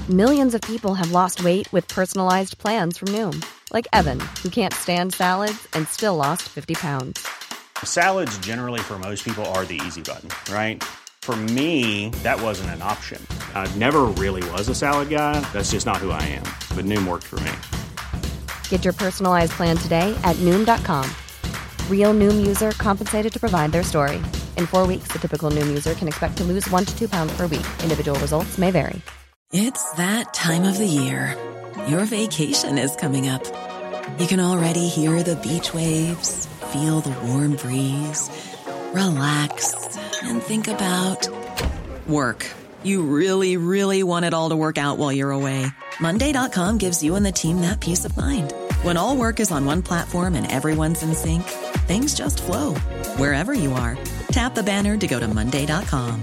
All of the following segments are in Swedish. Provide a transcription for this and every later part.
Millions of people have lost weight with personalized plans from Noom. Like Evan, who can't stand salads and still lost 50 pounds. Salads generally for most people are the easy button, right? For me, that wasn't an option. I never really was a salad guy. That's just not who I am. But Noom worked for me. Get your personalized plan today at Noom.com. Real Noom user compensated to provide their story. In 4 weeks, the typical Noom user can expect to lose 1 to 2 pounds per week. Individual results may vary. It's that time of the year. Your vacation is coming up. You can already hear the beach waves, feel the warm breeze, relax, and think about work. You really, really want it all to work out while you're away. Monday.com gives you and the team that peace of mind. When all work is on one platform and everyone's in sync, things just flow. Wherever you are, tap the banner to go to Monday.com.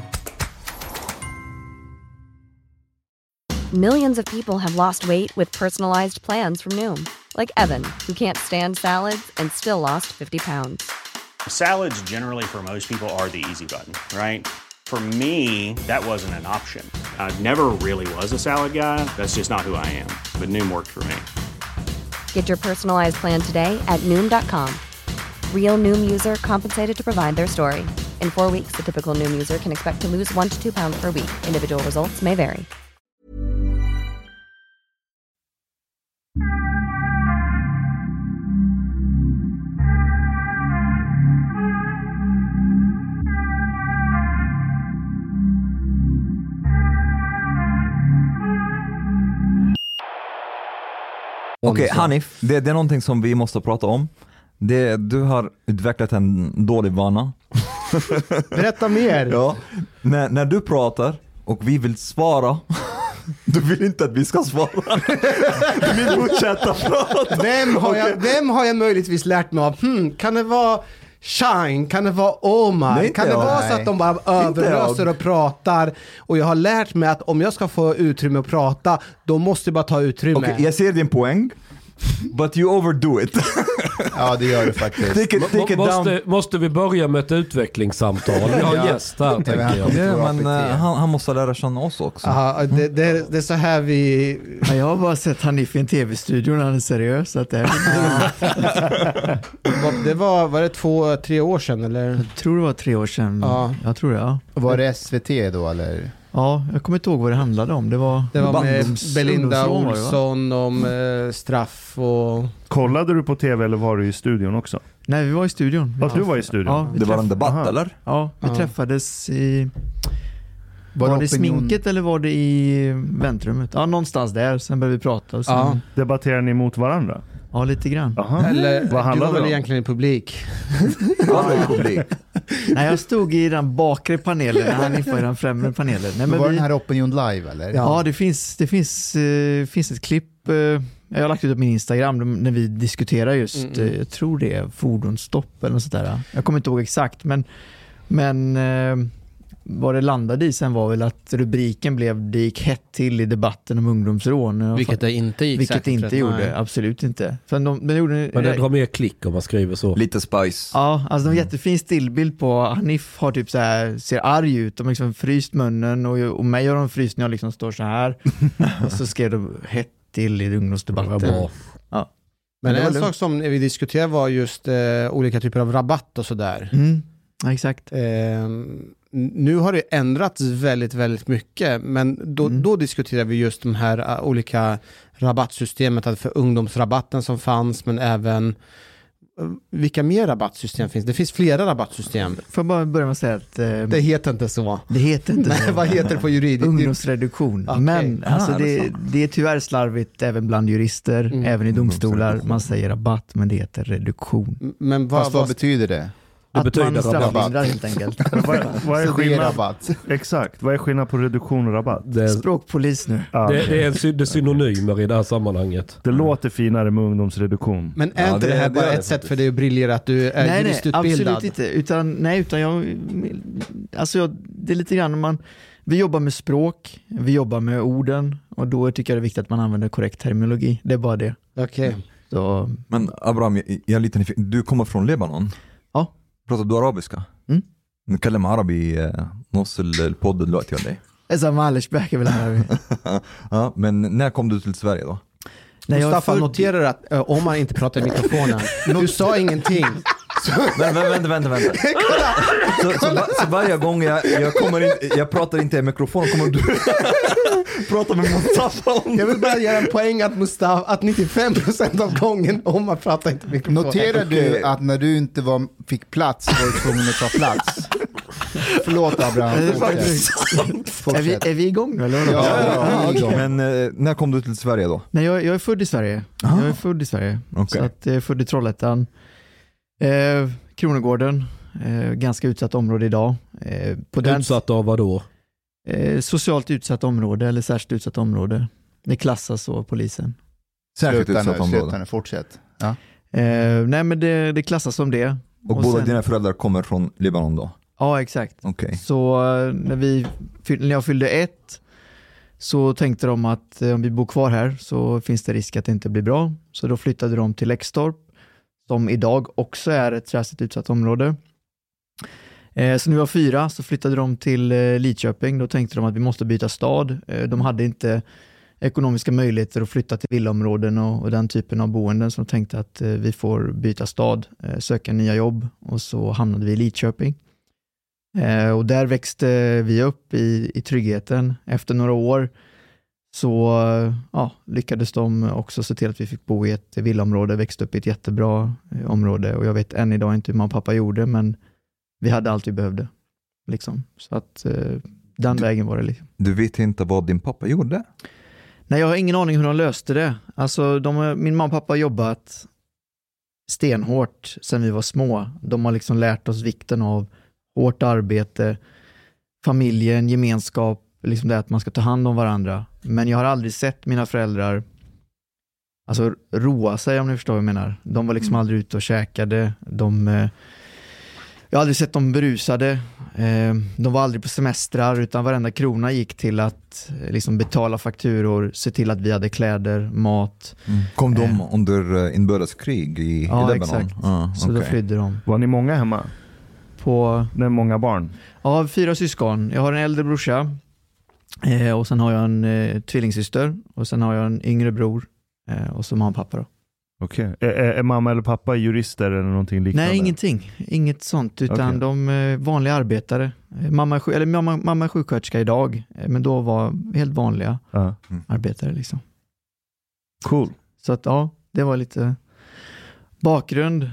Millions of people have lost weight with personalized plans from Noom. Like Evan, who can't stand salads and still lost 50 pounds. Salads generally for most people are the easy button, right? For me, that wasn't an option. I never really was a salad guy. That's just not who I am. But Noom worked for me. Get your personalized plan today at Noom.com. Real Noom user compensated to provide their story. In 4 weeks, the typical Noom user can expect to lose 1 to 2 pounds per week. Individual results may vary. Okej, Hanif, det är någonting som vi måste prata om. Du har utvecklat en dålig vana. Berätta mer. Ja, när du pratar och vi vill svara, du vill inte att vi ska svara. Du vill fortsätta prata. Vem har jag möjligtvis lärt mig av? Kan det vara Shine? Kan det vara Omar? Kan det vara så att de bara överöser och pratar? Och jag har lärt mig att om jag ska få utrymme att prata, då måste jag bara ta utrymme. Okej, jag ser din poäng. But you overdo it. Ja, det gör det faktiskt. Måste vi börja med ett utvecklingssamtal? Vi har en gäst här, tänker jag. Ja, men han måste lära känna oss också. Aha, det är så här vi... Ja, jag har bara sett Hanif i en tv-studio när han är seriös. Så att det var det 2-3 år sedan, eller? Jag tror det var 3 år sedan. Ja. Jag tror det, ja. Var det SVT då, eller? Ja, jag kommer inte ihåg vad det handlade om. Det var med Belinda Olsson om straff och... Kollade du på tv eller var du i studion också? Nej, vi var i studion. Ja, du var i studion? Ja, det var en debatt, eller? Ja, vi träffades i... Var det sminket eller var det i väntrummet? Ja, någonstans där. Sen började vi prata. Och sen... Debatterar ni mot varandra? Ja, lite grann. Eller vad handlar det det väl om? egentligen i publik? Nej, jag stod i den bakre panelen när han var i den främre panelen. Nej, men var den här Opinion Live, eller? Ja, det finns ett klipp. Jag har lagt ut på min Instagram när vi diskuterar just, jag tror det är fordonsstopp eller något sånt där. Jag kommer inte ihåg exakt, men vad det landade i sen var väl att rubriken blev "Det gick hett till i debatten om ungdomsrån". Vilket det inte gick. Vilket det inte gjorde, absolut inte. För men det drar mer klick om man skriver så. Lite spice. Ja, alltså de har jättefin stillbild på Hanif har typ så här, ser arg ut. De har liksom fryst munnen och mig har de fryst när jag liksom står så här. Och så skrev de "hett till i ungdomsdebatten". Ja. Men en sak som vi diskuterade var just olika typer av rabatt och sådär. Ja, exakt. Nu har det ändrats väldigt, väldigt mycket, men då diskuterar vi just de här olika rabattsystemet, för ungdomsrabatten som fanns, men även vilka mer rabattsystem finns. Det finns flera rabattsystem. Får jag bara börja med att säga att det heter inte så. Det heter inte så. Vad heter det på juridiskt? Ungdomsreduktion. Okay. Men alltså det är tyvärr slarvigt även bland jurister, även i domstolar. Man säger rabatt, men det heter reduktion. Men vad betyder det? Det betyder rabatt helt enkelt. Vad är skillnad? Exakt. Vad är skillnad på reduktion och rabatt? Språkpolis nu. Ja. Det är synonymer i det här sammanhanget. Det låter finare med ungdomsreduktion. Men är inte det här bara ett sätt för dig att briljera att du är juristutbildad? Absolut inte. Utan jag alltså det är lite grann vi jobbar med språk, vi jobbar med orden, och då tycker jag det är viktigt att man använder korrekt terminologi. Det är bara det. Okej. Så. Men Abraham, jag är lite nyfiken. Du kommer från Libanon. Ja. Pratar du arabiska؟ نتكلم عربي نص البود دلوقتي ولا ايه؟ Alltså Mallersberg är väl här. Ja, men när kom du till Sverige då? Mustafa noterar att om man inte pratar i mikrofonen. Du sa ingenting. Vänta. Så varje gång jag pratar inte i mikrofonen kommer du prata med Mustafa om. Jag vill bara göra en poäng att Mustafa, att 95% av gången om man pratar inte i mikrofonen. Noterar du att när du inte fick plats var du tvungen att ta plats? Förlåt Abraham. Är vi igång eller? Ja. Men när kom du till Sverige då? Nej, jag är född i Sverige. Jag är född i Sverige. Okay. Så att jag är född i Trollhättan. Kronogården. Ganska utsatt område idag. Utsatt av vad då? Socialt utsatt område eller särskilt utsatt område. Det klassas så av polisen. Särskilt utsatt område. Fortsätt. Ja. Nej, men det klassas som det. Och båda dina föräldrar kommer från Libanon då? Ja, exakt. Okay. Så när jag fyllde 1 så tänkte de att om vi bor kvar här så finns det risk att det inte blir bra. Så då flyttade de till Läxtorp, som idag också är ett särskilt utsatt område. Så när jag var 4 så flyttade de till Lidköping. Då tänkte de att vi måste byta stad. De hade inte ekonomiska möjligheter att flytta till villaområden och den typen av boenden. Så de tänkte att vi får byta stad, söka nya jobb, och så hamnade vi i Lidköping. Och där växte vi upp i tryggheten. Efter några år så lyckades de också se till att vi fick bo i ett villaområde, växte upp i ett jättebra område. Och jag vet än idag inte hur mamma och pappa gjorde, men vi hade allt vi behövde. Liksom. Så att den vägen var det. Liksom. Du vet inte vad din pappa gjorde? Nej, jag har ingen aning hur de löste det. Alltså, min mamma och pappa har jobbat stenhårt sedan vi var små. De har liksom lärt oss vikten av hårt arbete, familjen, gemenskap, liksom det att man ska ta hand om varandra. Men jag har aldrig sett mina föräldrar roa sig, om ni förstår vad jag menar. De var liksom aldrig ute och käkade. Jag har aldrig sett dem berusade. De var aldrig på semestrar, utan varenda krona gick till att liksom betala fakturor, se till att vi hade kläder, mat. Kom de under inbördeskrig i Libanon? Exakt. Så då flydde de. Var ni många hemma? Det är många barn? Ja, 4 syskon. Jag har en äldre brorsa. Och sen har jag en tvillingsyster. Och sen har jag en yngre bror. Och så mamma och pappa då. Okej. Är mamma eller pappa jurister eller någonting liknande? Nej, ingenting. Inget sånt. Utan de är vanliga arbetare. Mamma är sjuksköterska idag. Men då var helt vanliga arbetare liksom. Cool. Så att det var lite bakgrund.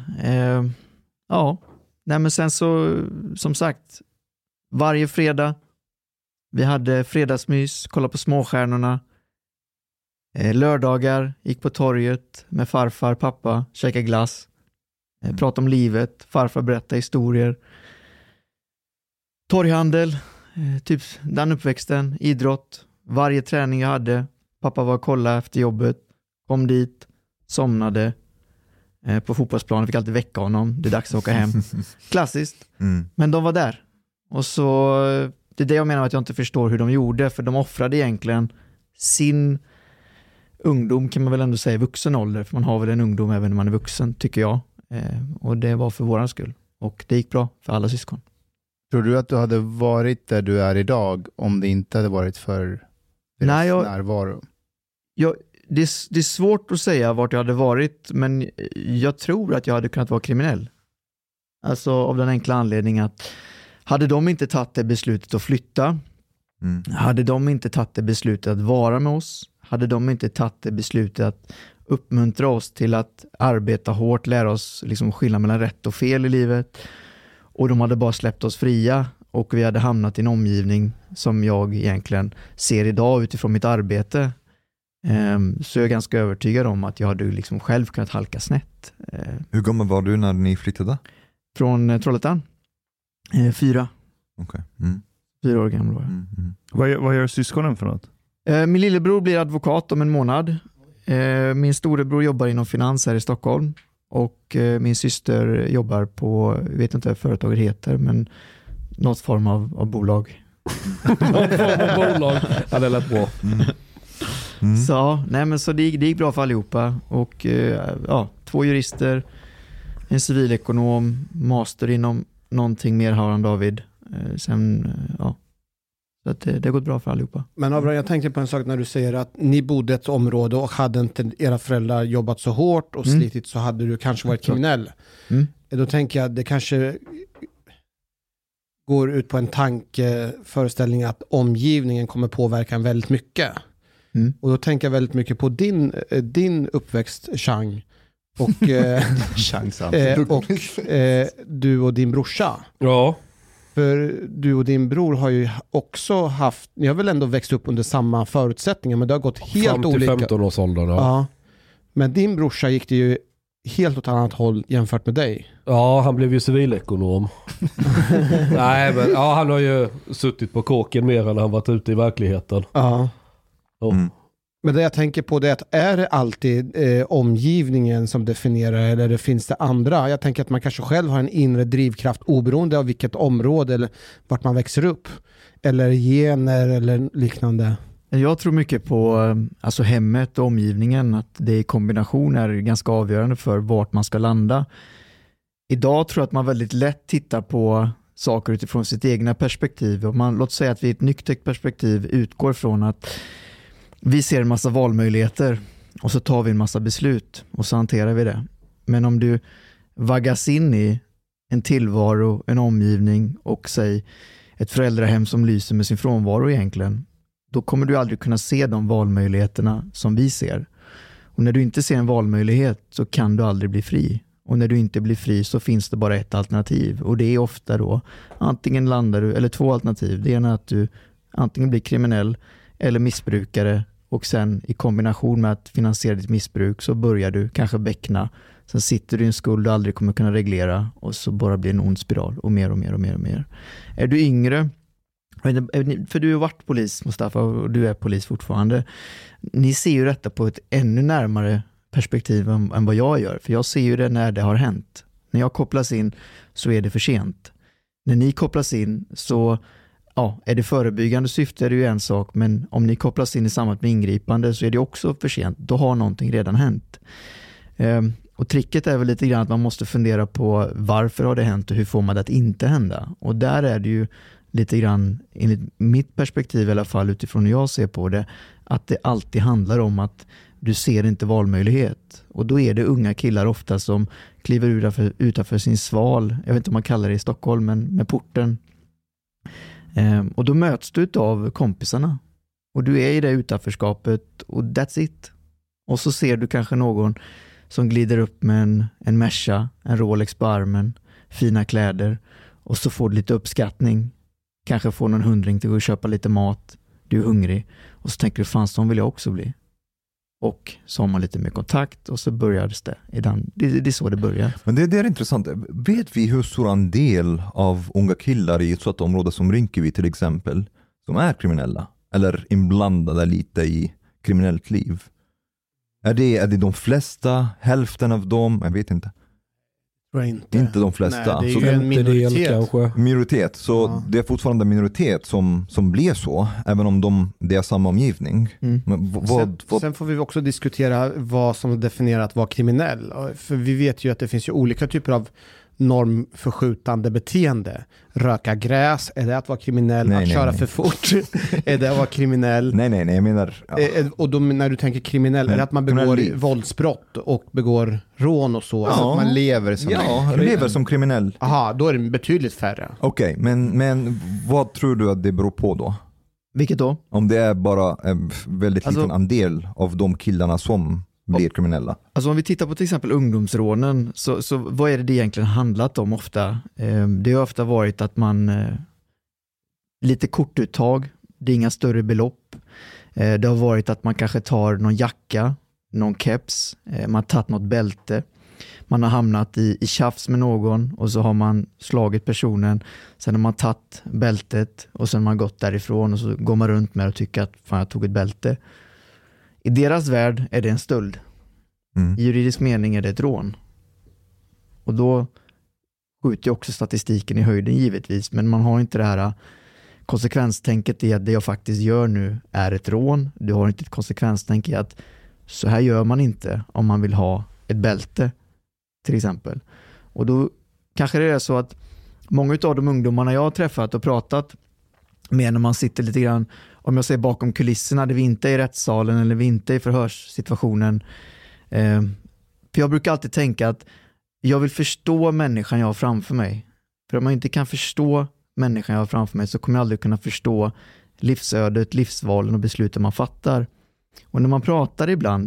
Nej, men sen så, som sagt, varje fredag vi hade fredagsmys, kolla på småstjärnorna. Lördagar gick på torget med farfar, pappa, käka glass, prata om livet, farfar berätta historier. Torghandel, typ den uppväxten, idrott, varje träning jag hade. Pappa var och kolla efter jobbet, kom dit, somnade på fotbollsplanen, fick alltid väcka honom. Det är dags att åka hem. Klassiskt. Men de var där. Och så, det är det jag menar att jag inte förstår hur de gjorde, för de offrade egentligen sin ungdom, kan man väl ändå säga, vuxen ålder, för man har väl en ungdom även när man är vuxen, tycker jag. Och det var för våran skull. Och det gick bra för alla syskon. Tror du att du hade varit där du är idag om det inte hade varit för deras närvaro? Det är svårt att säga vart jag hade varit, men jag tror att jag hade kunnat vara kriminell. Alltså av den enkla anledningen att hade de inte tagit det beslutet att flytta, hade de inte tagit det beslutet att vara med oss, hade de inte tagit det beslutet att uppmuntra oss till att arbeta hårt, lära oss liksom skilja mellan rätt och fel i livet, och de hade bara släppt oss fria, och vi hade hamnat i en omgivning som jag egentligen ser idag utifrån mitt arbete, så jag är ganska övertygad om att jag hade liksom själv kunnat halka snett. Hur gammal var du när ni flyttade? Från Trollhättan? 4. Okay. 4 år gammal var jag. Vad gör syskonen för något? Min lillebror blir advokat om en månad. Min storebror jobbar inom finans här i Stockholm. Och min syster jobbar på, jag vet inte vad företaget heter, men något form av bolag. Någon form av bolag. Ja, det lät bra. Så det gick bra för allihopa. Och 2 jurister, en civilekonom, master inom någonting mer har han, David. Så att det har gått bra för allihopa. Men Abraham, jag tänkte på en sak när du säger att ni bodde i ett område och hade inte era föräldrar jobbat så hårt och slitit så hade du kanske varit kriminell. Då tänker jag att det kanske går ut på en tankeföreställning att omgivningen kommer påverka en väldigt mycket. Och då tänker jag väldigt mycket på din uppväxt, Chang. Och, du och din brorsa. Ja. För du och din bror har ju också haft, ni har väl ändå växt upp under samma förutsättningar, men det har gått helt olika. Fram till 15-årsåldern, ja. Men din brorsa gick det ju helt åt annat håll jämfört med dig. Ja, han blev ju civilekonom. Nej, men ja, han har ju suttit på kåken mer än han varit ute i verkligheten. Ja. Men det jag tänker på det är att är det alltid omgivningen som definierar eller det finns det andra? Jag tänker att man kanske själv har en inre drivkraft oberoende av vilket område eller vart man växer upp. Eller gener eller liknande. Jag tror mycket på alltså hemmet och omgivningen, att det i kombination är ganska avgörande för vart man ska landa. Idag tror jag att man väldigt lätt tittar på saker utifrån sitt egna perspektiv. Och låt säga att vi i ett nyktert perspektiv utgår från att vi ser en massa valmöjligheter och så tar vi en massa beslut och så hanterar vi det. Men om du vaggas in i en tillvaro, en omgivning och säg ett föräldrahem som lyser med sin frånvaro egentligen, då kommer du aldrig kunna se de valmöjligheterna som vi ser. Och när du inte ser en valmöjlighet så kan du aldrig bli fri. Och när du inte blir fri så finns det bara ett alternativ. Och det är ofta då, antingen landar du, eller två alternativ. Det ena är att du antingen blir kriminell eller missbrukare. Och sen i kombination med att finansiera ditt missbruk så börjar du kanske bäckna. Sen sitter du i en skuld du aldrig kommer kunna reglera. Och så bara blir en ond spiral. Och mer och mer och mer och mer. Är du yngre, för du har varit polis, Mustafa, och du är polis fortfarande. Ni ser ju detta på ett ännu närmare perspektiv än vad jag gör. För jag ser ju det när det har hänt. När jag kopplas in så är det för sent. När ni kopplas in så är det förebyggande syfte är det ju en sak. Men om ni kopplas in i samband med ingripande så är det också för sent. Då har någonting redan hänt. Och tricket är väl lite grann att man måste fundera på varför har det hänt och hur får man det att inte hända. Och där är det ju lite grann, enligt mitt perspektiv i alla fall utifrån hur jag ser på det, att det alltid handlar om att du ser inte valmöjlighet. Och då är det unga killar ofta som kliver utanför sin sval, jag vet inte om man kallar det i Stockholm, men med porten. Och då möts du av kompisarna. Och du är i det utanförskapet och that's it. Och så ser du kanske någon som glider upp med en Merca, en Rolex på armen, fina kläder. Och så får du lite uppskattning. Kanske får någon 100 till att köpa lite mat. Du är hungrig. Och så tänker du, fan, så vill jag också bli. Och så har man lite mer kontakt och så börjar det. Det är så det börjar. Men det är intressant. Vet vi hur stor en del av unga killar i ett sådant område som Rinkeby till exempel, som är kriminella? Eller inblandade lite i kriminellt liv? Är det de flesta? Hälften av dem? Jag vet inte. Inte de flesta. Nej, det är ju en minoritet. Kanske. Minoritet. Så det är fortfarande minoritet som blir så. Även om det är samma omgivning. Men sen får vi också diskutera vad som definierar att vara kriminell. För vi vet ju att det finns ju olika typer av normförskjutande beteende. Röka gräs, är det att vara kriminell? Att köra för fort, är det att vara kriminell? Nej, jag menar... Ja. Och då, när du tänker kriminell, är det att man begår våldsbrott och begår rån och så? Ja, alltså att man lever som kriminell. Aha, då är det betydligt färre. Okej, men vad tror du att det beror på då? Vilket då? Om det är bara en väldigt liten andel av de killarna som blir kriminella. Alltså om vi tittar på till exempel ungdomsrånen, så vad är det egentligen handlat om ofta? Det har ofta varit att man lite kortuttag, det är inga större belopp. Det har varit att man kanske tar någon jacka, någon keps, man har tagit något bälte. Man har hamnat i tjafs med någon och så har man slagit personen. Sen har man tagit bältet och sen har man gått därifrån och så går man runt med och tycker att fan, jag tog ett bälte. I deras värld är det en stöld. I juridisk mening är det ett rån. Och då skjuter också statistiken i höjden givetvis. Men man har inte det här konsekvenstänket i att det jag faktiskt gör nu är ett rån. Du har inte ett konsekvenstänk i att så här gör man inte om man vill ha ett bälte till exempel. Och då kanske det är så att många av de ungdomarna jag har träffat och pratat Men när man sitter lite grann, om jag säger bakom kulisserna, där vi inte är i rättssalen eller vi inte är i förhörssituationen. För jag brukar alltid tänka att jag vill förstå människan jag har framför mig. För om man inte kan förstå människan jag har framför mig så kommer jag aldrig kunna förstå livsödet, livsvalen och besluten man fattar. Och när man pratar ibland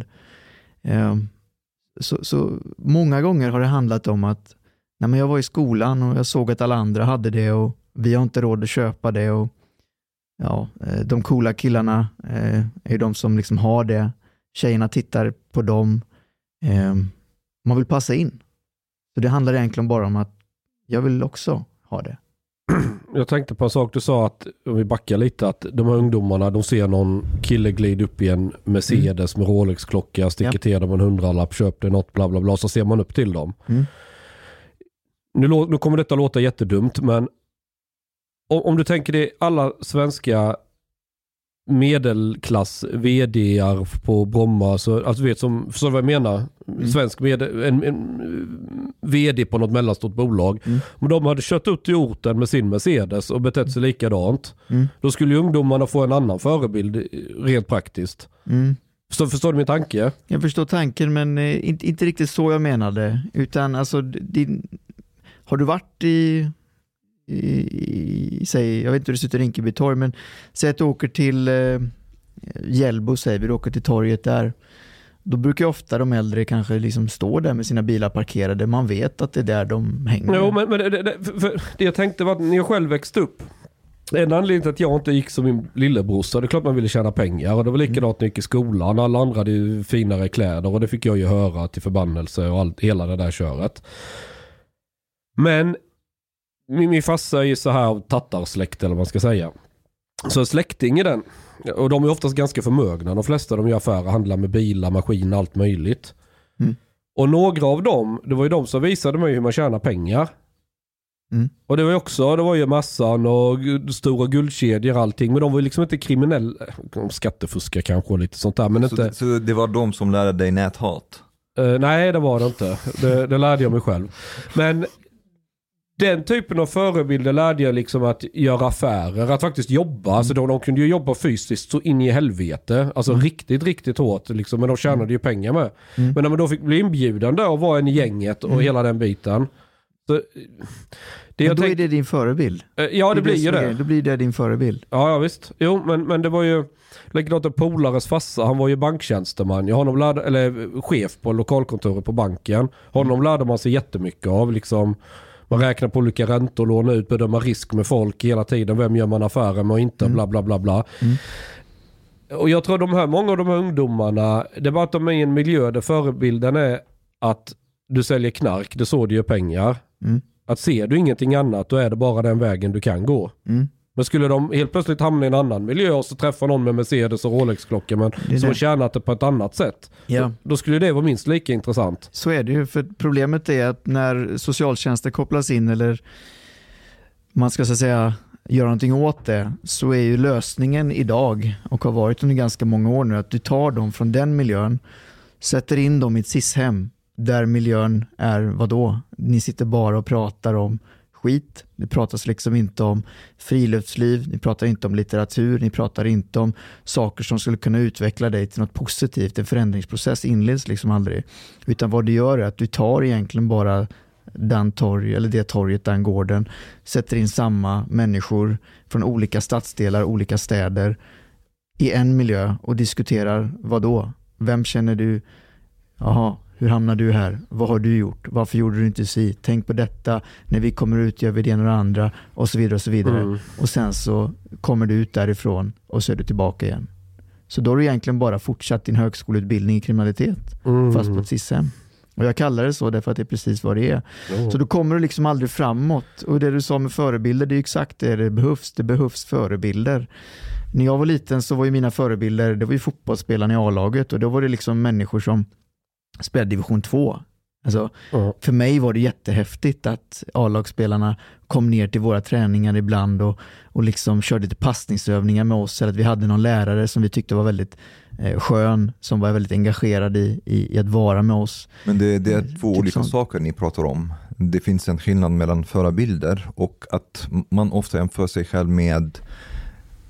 så många gånger har det handlat om att när jag var i skolan och jag såg att alla andra hade det och vi har inte råd att köpa det och ja, de coola killarna är de som liksom har det. Tjejerna tittar på dem. Man vill passa in. Så det handlar egentligen bara om att jag vill också ha det. Jag tänkte på en sak du sa, att om vi backar lite, att de här ungdomarna, de ser någon kille glida upp i en Mercedes med Rolex-klocka, sticker till dem en 100-lapp, köper något bla bla bla, så ser man upp till dem. Nu kommer detta låta jättedumt, men om du tänker dig alla svenska medelklass vd:ar på Bromma, så alltså vet som, förstår du vad jag menar? Svensk en vd på något mellanstort bolag. Men de hade kört ut i orten med sin Mercedes och betett sig likadant. Då skulle ju ungdomarna få en annan förebild rent praktiskt. Förstår du min tanke? Jag förstår tanken, men inte riktigt så jag menade. Utan alltså, har du varit i säg, jag vet inte hur det sitter i Rinkeby torg, men säg att du åker till Hjällbo, säger vi, du åker till torget där. Då brukar ju ofta de äldre kanske liksom stå där med sina bilar parkerade. Man vet att det är där de hänger. Jo, men det jag tänkte var att när jag själv växte upp, en anledning till att jag inte gick som min lillebrorsa, det är klart man ville tjäna pengar, och det var likadant när jag gick i skolan. Alla andra hade ju finare kläder och det fick jag ju höra till förbannelse och hela det där köret. Men min farsa är ju så här av tattarsläkt, eller vad man ska säga. Så släkting i den. Och de är oftast ganska förmögna. De flesta av dem gör affärer, handlar med bilar, maskiner, allt möjligt. Och några av dem, det var ju de som visade mig hur man tjänar pengar. Och det var ju också, det var ju massan och stora guldkedjor och allting. Men de var ju liksom inte kriminella. De skattefuskar kanske och lite sånt där. Men inte... Så det var de som lärde dig näthat? Nej, det var det inte. Det lärde jag mig själv. Men den typen av förebilder lärde jag liksom att göra affärer, att faktiskt jobba. Alltså de kunde ju jobba fysiskt så in i helvete. Alltså riktigt hårt liksom, men de tjänade ju pengar med. Men när man då fick bli inbjuden där och vara en i gänget och hela den biten. Så, är det din förebild? Ja, det blir ju det. Då blir det din förebild. Ja, visst. Jo, men det var ju likadant en polares farsa, han var ju banktjänsteman. Honom lärde, eller chef på lokalkontoret på banken. Honom lärde man sig jättemycket av liksom. Man räknar på olika räntor, låna ut, bedöma risk med folk hela tiden. Vem gör man affärer med och inte, bla bla bla bla. Och jag tror många av de här ungdomarna, det var att de är i en miljö där förebilden är att du säljer knark, det så du gör pengar. Att ser du ingenting annat, då är det bara den vägen du kan gå. Men skulle de helt plötsligt hamna i en annan miljö och så träffa någon med Mercedes och Rolex-klocka men som har tjänat det på ett annat sätt, då skulle det vara minst lika intressant. Så är det ju, för problemet är att när socialtjänster kopplas in eller man ska så att säga göra någonting åt det, så är ju lösningen idag och har varit under ganska många år nu att du tar dem från den miljön, sätter in dem i ett SIS-hem där miljön är vadå? Ni sitter bara och pratar om skit. Det pratas liksom inte om friluftsliv, ni pratar inte om litteratur, ni pratar inte om saker som skulle kunna utveckla dig till något positivt. En förändringsprocess inleds liksom aldrig. Utan vad du gör är att du tar egentligen bara den torg, eller det torget, den gården, sätter in samma människor från olika stadsdelar, olika städer i en miljö och diskuterar vad då? Vem känner du? Jaha, hur hamnar du här? Vad har du gjort? Varför gjorde du inte så? Tänk på detta. När vi kommer ut gör vi det ena och det andra. Och så vidare och så vidare. Och sen så kommer du ut därifrån och så är du tillbaka igen. Så då har du egentligen bara fortsatt din högskoleutbildning i kriminalitet. Fast på ett SIS-hem. Och jag kallar det så därför att det är precis vad det är. Så då kommer du liksom aldrig framåt. Och det du sa med förebilder, det är exakt det behövs. Det behövs förebilder. När jag var liten så var ju mina förebilder, det var ju fotbollsspelarna i A-laget. Och då var det liksom människor som spelade division 2. Alltså, för mig var det jättehäftigt att A-lagsspelarna kom ner till våra träningar ibland och liksom körde lite passningsövningar med oss. Eller att vi hade någon lärare som vi tyckte var väldigt skön, som var väldigt engagerad i att vara med oss. Men det är två olika saker ni pratar om. Det finns en skillnad mellan förebilder och att man ofta jämför sig själv med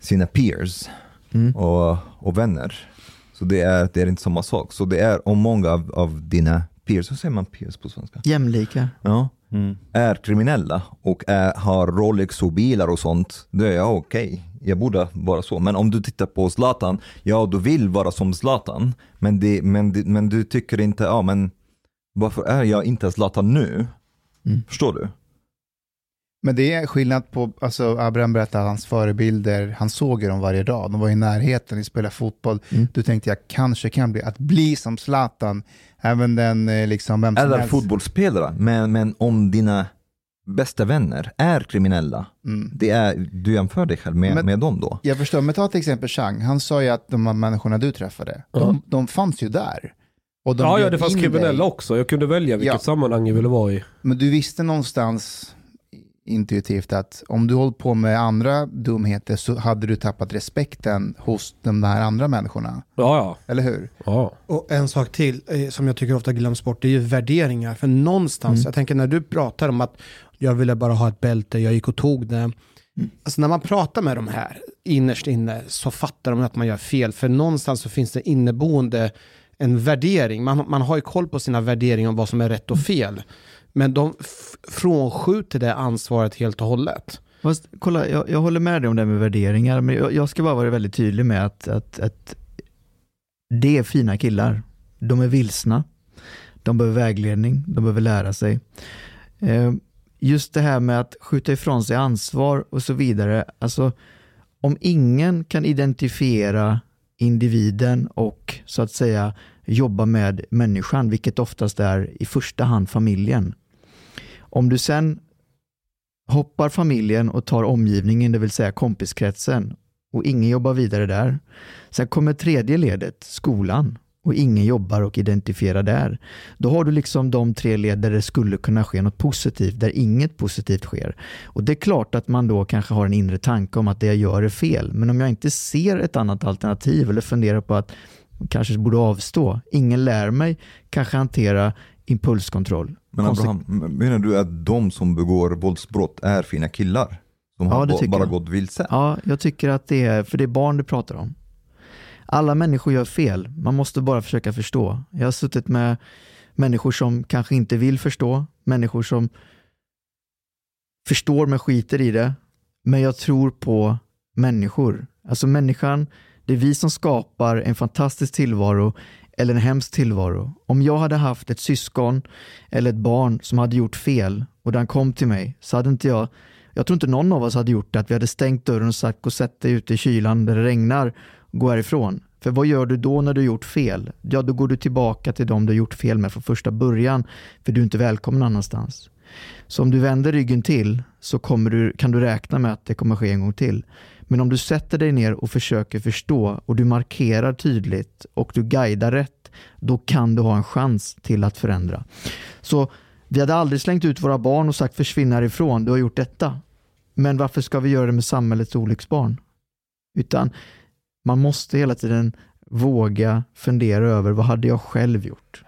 sina peers och vänner. Så det är inte samma sak. Så det är om många av dina peers, så säger man peers på svenska? Jämlika. Ja. Är kriminella och har Rolex och bilar och sånt, då är jag okej. Jag borde vara så. Men om du tittar på Zlatan, ja, du vill vara som Zlatan, men du tycker inte, men varför är jag inte Zlatan nu? Förstår du? Men det är skillnad på, alltså Abraham berättade att hans förebilder, han såg dem varje dag. De var i närheten, de spelade fotboll. Du tänkte jag kanske kan bli som Zlatan. Även den liksom vem som eller helst. Fotbollsspelare. Men om dina bästa vänner är kriminella, du jämför dig själv med dem då. Jag förstår, men ta till exempel Chang. Han sa ju att de här människorna du träffade, de fanns ju där. Och det fanns kriminella också. Jag kunde välja vilket sammanhang jag ville vara i. Men du visste någonstans intuitivt att om du håller på med andra dumheter så hade du tappat respekten hos de här andra människorna. Ja. Eller hur? Ja. Och en sak till som jag tycker ofta glöms bort, det är ju värderingar. För någonstans, jag tänker när du pratar om att jag ville bara ha ett bälte, jag gick och tog det. Alltså när man pratar med de här innerst inne så fattar de att man gör fel. För någonstans så finns det inneboende en värdering. Man har ju koll på sina värderingar om vad som är rätt och fel. Men de frånskjuter det ansvaret helt och hållet. Fast, kolla, jag håller med dig om det med värderingar. Men jag ska bara vara väldigt tydlig med att det är fina killar. De är vilsna. De behöver vägledning. De behöver lära sig. Just det här med att skjuta ifrån sig ansvar och så vidare. Alltså, om ingen kan identifiera individen och så att säga jobba med människan, vilket oftast är i första hand familjen. Om du sen hoppar familjen och tar omgivningen, det vill säga kompiskretsen, och ingen jobbar vidare där. Sen kommer tredje ledet, skolan, och ingen jobbar och identifierar där. Då har du liksom de 3 led där det skulle kunna ske något positivt, där inget positivt sker. Och det är klart att man då kanske har en inre tanke om att det jag gör är fel. Men om jag inte ser ett annat alternativ eller funderar på att kanske borde avstå. Ingen lär mig kanske hantera impulskontroll. Men Abraham, menar du att de som begår våldsbrott är fina killar? Som har bara gått vilse? Ja, jag tycker att det är, för det är barn du pratar om. Alla människor gör fel. Man måste bara försöka förstå. Jag har suttit med människor som kanske inte vill förstå. Människor som förstår men skiter i det. Men jag tror på människor. Alltså människan, det är vi som skapar en fantastisk tillvaro eller en hemsk tillvaro. Om jag hade haft ett syskon eller ett barn som hade gjort fel och den kom till mig, så hade inte jag tror inte någon av oss hade gjort det, att vi hade stängt dörren och sagt gå och sätt dig ute i kylan där det regnar och gå härifrån. För vad gör du då när du gjort fel? Ja, då går du tillbaka till dem du gjort fel med från första början, för du är inte välkommen annanstans. Så om du vänder ryggen till så kan du räkna med att det kommer ske en gång till. Men om du sätter dig ner och försöker förstå och du markerar tydligt och du guidar rätt, då kan du ha en chans till att förändra. Så vi hade aldrig slängt ut våra barn och sagt försvinn härifrån, du har gjort detta. Men varför ska vi göra det med samhällets olycksbarn? Utan man måste hela tiden våga fundera över vad hade jag själv gjort.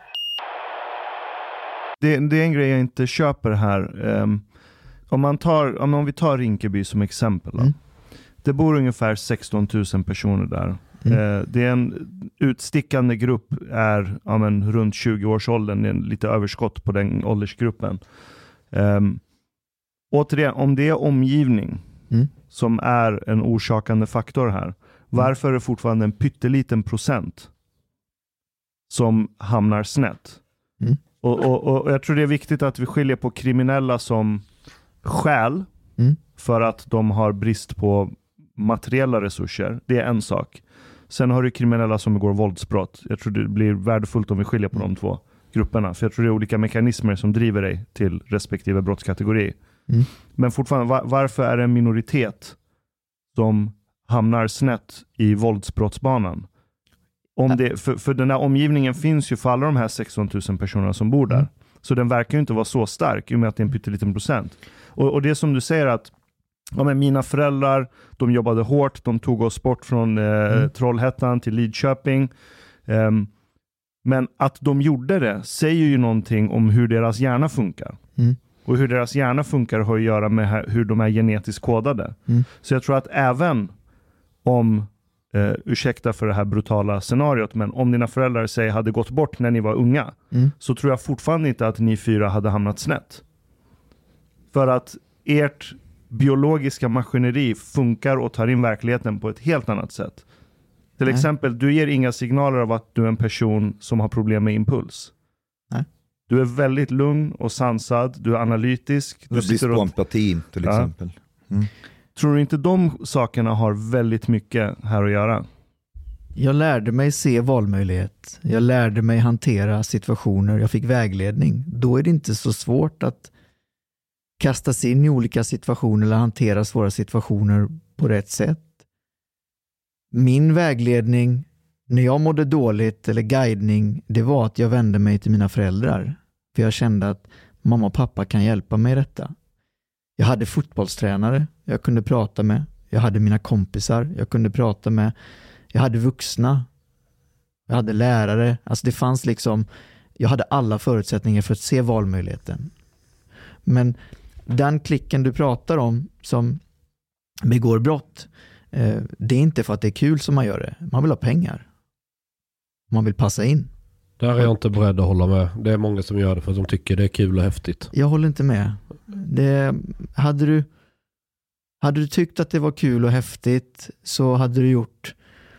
Det är en grej jag inte köper här. Om vi tar Rinkeby som exempel då. Det bor ungefär 16 000 personer där. Det är en utstickande grupp, är runt 20-årsåldern, det är lite överskott på den åldersgruppen. Återigen, om det är omgivning som är en orsakande faktor här, varför är det fortfarande en pytteliten procent som hamnar snett? Och jag tror det är viktigt att vi skiljer på kriminella som skäl för att de har brist på materiella resurser. Det är en sak. Sen har du kriminella som begår våldsbrott. Jag tror det blir värdefullt om vi skiljer på de två grupperna. För jag tror det är olika mekanismer som driver dig till respektive brottskategori. Men fortfarande, varför är det en minoritet som hamnar snett i våldsbrottsbanan? För den här omgivningen finns ju för alla de här 16 000 personerna som bor där. Så den verkar ju inte vara så stark i och med att det är en pytteliten procent. Och det är som du säger att mina föräldrar, de jobbade hårt, de tog oss bort från Trollhättan till Lidköping. Men att de gjorde det säger ju någonting om hur deras hjärna funkar. Och hur deras hjärna funkar har att göra med hur de är genetiskt kodade. Så jag tror att även om, ursäkta för det här brutala scenariot, men om dina föräldrar hade gått bort när ni var unga, så tror jag fortfarande inte att ni 4 hade hamnat snett. För att ert biologiska maskineri funkar och tar in verkligheten på ett helt annat sätt. Till exempel, du ger inga signaler av att du är en person som har problem med impuls. Nej. Du är väldigt lugn och sansad, du är analytisk. Du sitter på empati till exempel. Tror du inte de sakerna har väldigt mycket här att göra? Jag lärde mig se valmöjlighet. Jag lärde mig hantera situationer. Jag fick vägledning. Då är det inte så svårt att kastas in i olika situationer eller hantera svåra situationer på rätt sätt. Min vägledning när jag mådde dåligt eller guidning, det var att jag vände mig till mina föräldrar. För jag kände att mamma och pappa kan hjälpa mig i detta. Jag hade fotbollstränare jag kunde prata med. Jag hade mina kompisar jag kunde prata med. Jag hade vuxna. Jag hade lärare. Alltså det fanns liksom, jag hade alla förutsättningar för att se valmöjligheten. Men den klicken du pratar om som begår brott, det är inte för att det är kul som man gör det. Man vill ha pengar. Man vill passa in. Där är jag inte beredd att hålla med. Det är många som gör det för att de tycker det är kul och häftigt. Jag håller inte med. Hade du tyckt att det var kul och häftigt så hade du gjort...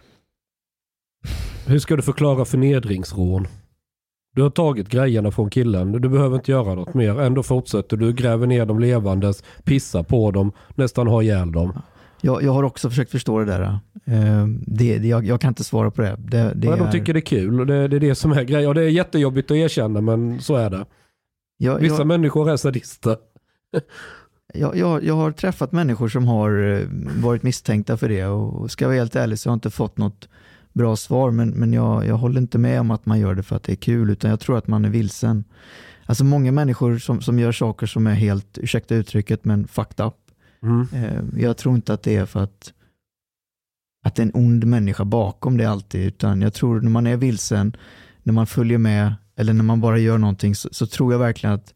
Hur ska du förklara förnedringsrån? Du har tagit grejerna från killen. Du behöver inte göra något mer. Ändå fortsätter du. Gräver ner dem levandes. Pissar på dem. Nästan har ihjäl dem. Jag har också försökt förstå det där. Jag kan inte svara på det. De tycker det är kul. Och det är det som är grejen. Och det är jättejobbigt att erkänna, men så är det. Vissa människor är sadister. Jag har träffat människor som har varit misstänkta för det. Och ska jag vara helt ärlig så har jag inte fått något bra svar. Men jag håller inte med om att man gör det för att det är kul. Utan jag tror att man är vilsen. Alltså många människor som gör saker som är helt, ursäkta uttrycket, men fucked up. Jag tror inte att det är för att det är en ond människa bakom det alltid, utan jag tror när man är vilsen, när man följer med eller när man bara gör någonting så tror jag verkligen att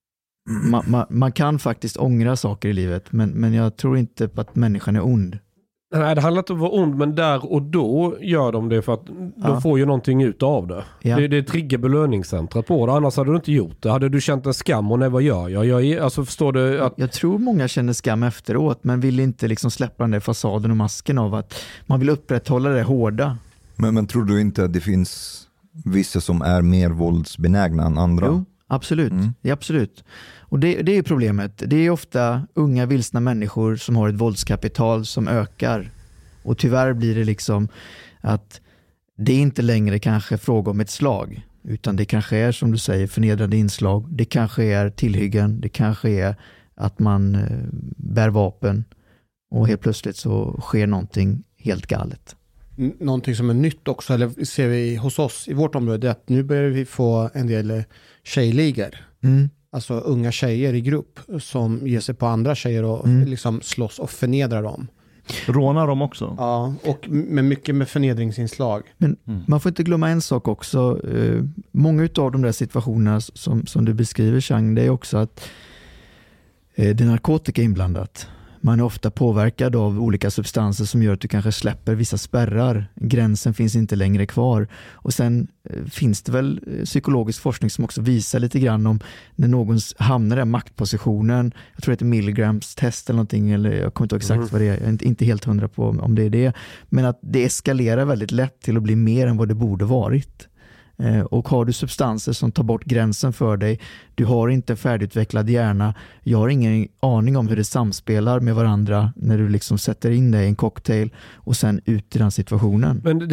man kan faktiskt ångra saker i livet, men jag tror inte på att människan är ond. Nej, det handlar inte om att vara ond, men där och då gör de det för att de får ju någonting ut av det. Ja. Det triggar belöningscentrat på det, annars hade du inte gjort det. Hade du känt en skam och nej, vad gör jag? Alltså förstår du att... Jag tror många känner skam efteråt, men vill inte liksom släppa den där fasaden och masken av att man vill upprätthålla det hårda. Men tror du inte att det finns vissa som är mer våldsbenägna än andra? Jo, absolut. Ja, absolut. Och det är problemet. Det är ofta unga vilsna människor som har ett våldskapital som ökar. Och tyvärr blir det liksom att det är inte längre kanske fråga om ett slag. Utan det kanske är, som du säger, förnedrande inslag. Det kanske är tillhyggen. Det kanske är att man bär vapen. Och helt plötsligt så sker någonting helt galet. Någonting som är nytt också, eller ser vi hos oss i vårt område, är att nu börjar vi få en del tjejligor. Alltså unga tjejer i grupp som ger sig på andra tjejer och liksom slåss och förnedrar dem. Rånar dem också? Ja, och med mycket med förnedringsinslag. Men man får inte glömma en sak också. Många av de där situationerna som du beskriver, Chang, det är också att det är narkotika inblandat. Man är ofta påverkad av olika substanser som gör att du kanske släpper vissa spärrar. Gränsen finns inte längre kvar. Och sen finns det väl psykologisk forskning som också visar lite grann om när någon hamnar i den maktpositionen. Jag tror det heter Milgrams test eller någonting, eller jag kommer inte ihåg exakt vad det är. Jag är inte helt hundra på om det är det. Men att det eskalerar väldigt lätt till att bli mer än vad det borde varit. Och har du substanser som tar bort gränsen för dig, du har inte färdigutvecklad hjärna, jag har ingen aning om hur det samspelar med varandra när du liksom sätter in dig i en cocktail och sen ut i den situationen. Men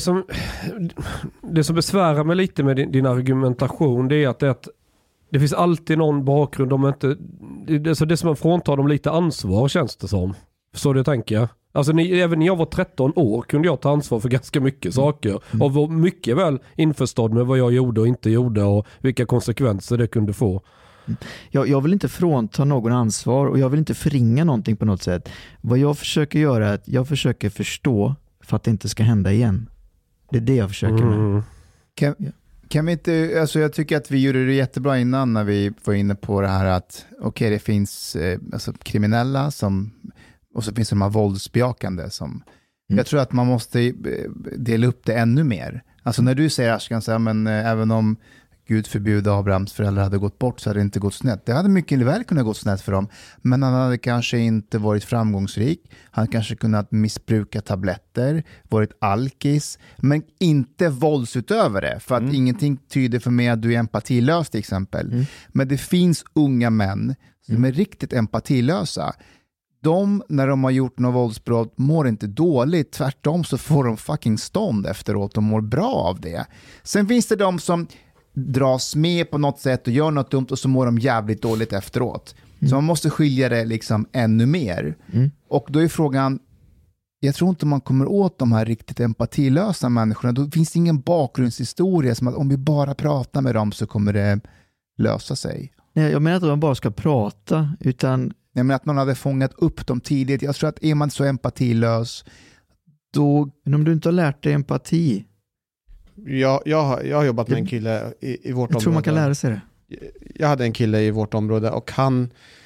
det som besvärar mig lite med din argumentation, det är att det finns alltid någon bakgrund, det som man fråntar dem lite ansvar, känns det som. Så det tänker jag. Alltså även när jag var 13 år kunde jag ta ansvar för ganska mycket saker. Och var mycket väl införstådd med vad jag gjorde och inte gjorde och vilka konsekvenser det kunde få. Jag vill inte frånta någon ansvar och jag vill inte förringa någonting på något sätt. Vad jag försöker göra är att jag försöker förstå för att det inte ska hända igen. Det är det jag försöker med. Kan vi inte, alltså jag tycker att vi gjorde det jättebra innan när vi var inne på det här att okej, det finns alltså kriminella som, och så finns det de här våldsbejakande som Jag tror att man måste dela upp det ännu mer. Alltså när du säger Ashkan, så här, men även om Gud förbjuder Abrahams föräldrar hade gått bort så hade det inte gått snett. Det hade mycket väl kunnat gå snett för dem. Men han hade kanske inte varit framgångsrik. Han kanske kunnat missbruka tabletter, varit alkis, men inte våldsutövare. För att ingenting tyder för mig att du är empatilös till exempel. Men det finns unga män som är riktigt empatilösa. De, när de har gjort något våldsbrott, mår inte dåligt. Tvärtom så får de fucking stånd efteråt. De mår bra av det. Sen finns det de som dras med på något sätt och gör något dumt och så mår de jävligt dåligt efteråt. Så man måste skilja det liksom ännu mer. Och då är frågan, jag tror inte man kommer åt de här riktigt empatilösa människorna. Då finns det ingen bakgrundshistoria som att om vi bara pratar med dem så kommer det lösa sig. Nej, jag menar inte att man bara ska prata, utan jag menar att man hade fångat upp dem tidigt. Jag tror att är man så empatilös då... Men om du inte har lärt dig empati. Jag har jobbat med en kille i vårt område. Jag tror man kan lära sig det. Jag hade en kille i vårt område och han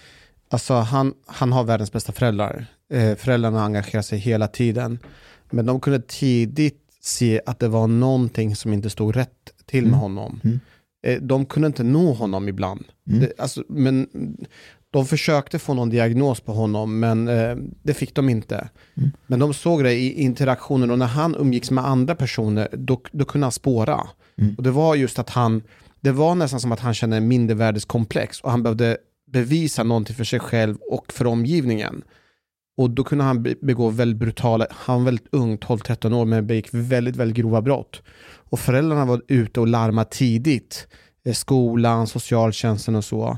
har världens bästa föräldrar. Föräldrarna engagerar sig hela tiden. Men de kunde tidigt se att det var någonting som inte stod rätt till med honom. De kunde inte nå honom ibland. Men de försökte få någon diagnos på honom, men det fick de inte. Men de såg det i interaktionen, och när han umgicks med andra personer, då kunde han spåra. Och det var just att det var nästan som att han kände en mindervärdeskomplex och han behövde bevisa någonting för sig själv och för omgivningen. Och då kunde han begå väldigt brutala, han var väldigt ung, 12-13 år, men begick väldigt, väldigt grova brott. Och föräldrarna var ute och larmade tidigt. Skolan, socialtjänsten och så.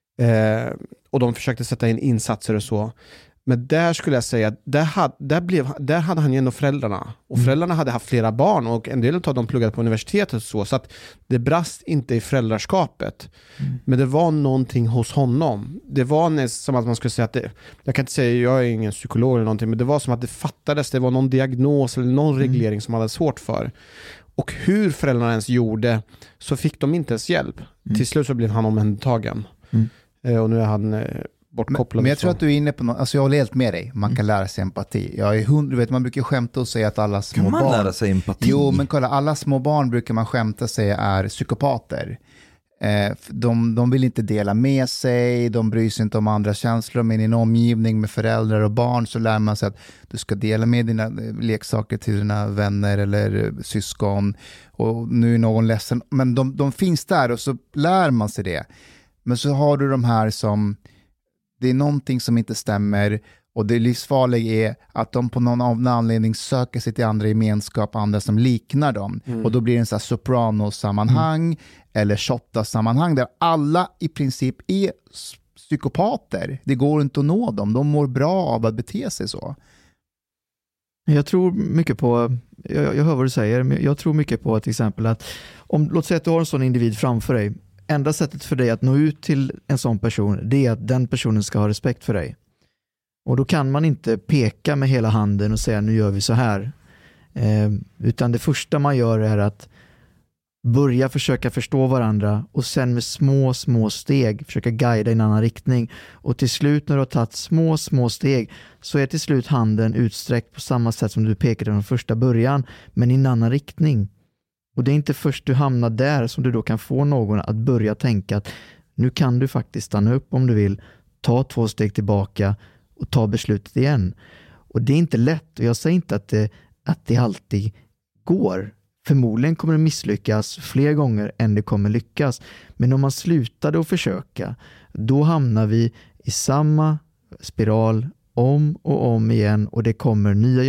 Och de försökte sätta in insatser och så. Men där skulle jag säga att där hade han ju ändå föräldrarna. Och föräldrarna hade haft flera barn och en del av dem pluggade på universitetet och så. Så att det brast inte i föräldraskapet. Men det var någonting hos honom. Det var som att man skulle säga att jag kan inte säga, jag är ingen psykolog eller någonting, men det var som att det fattades, det var någon diagnos eller någon reglering som man hade svårt för. Och hur föräldrarna ens gjorde så fick de inte ens hjälp. Till slut så blev han omhändertagen. Och nu är han bortkopplad. Men jag tror att du är inne på något, alltså jag håller helt med dig. Man kan lära sig empati. Du vet, man brukar skämta och säga att alla små barn... Kan man lära sig empati? Jo, men kolla, alla små barn brukar man skämta säga är psykopater. De vill inte dela med sig, de bryr sig inte om andra känslor, men i en omgivning med föräldrar och barn så lär man sig att du ska dela med dina leksaker till dina vänner eller syskon, och nu är någon ledsen, men de finns där och så lär man sig det. Men så har du de här som det är någonting som inte stämmer, och det livsfarliga är att de på någon anledning söker sig till andra gemenskap, andra som liknar dem. Och då blir det en sån här Sopranos-sammanhang eller Shotta-sammanhang där alla i princip är psykopater. Det går inte att nå dem. De mår bra av att bete sig så. Jag tror mycket på, jag hör vad du säger, men jag tror mycket på till exempel att låt säga att du har en sån individ framför dig. Enda sättet för dig att nå ut till en sån person, det är att den personen ska ha respekt för dig. Och då kan man inte peka med hela handen och säga nu gör vi så här. Utan det första man gör är att börja försöka förstå varandra och sen med små steg försöka guida i en annan riktning. Och till slut när du har tagit små steg så är till slut handen utsträckt på samma sätt som du pekade från första början, men i en annan riktning. Och det är inte först du hamnar där som du då kan få någon att börja tänka att nu kan du faktiskt stanna upp om du vill, ta 2 steg tillbaka och ta beslutet igen. Och det är inte lätt, och jag säger inte att det alltid går. Förmodligen kommer det misslyckas fler gånger än det kommer lyckas. Men om man slutade att försöka, då hamnar vi i samma spiral om och om igen, och det kommer nya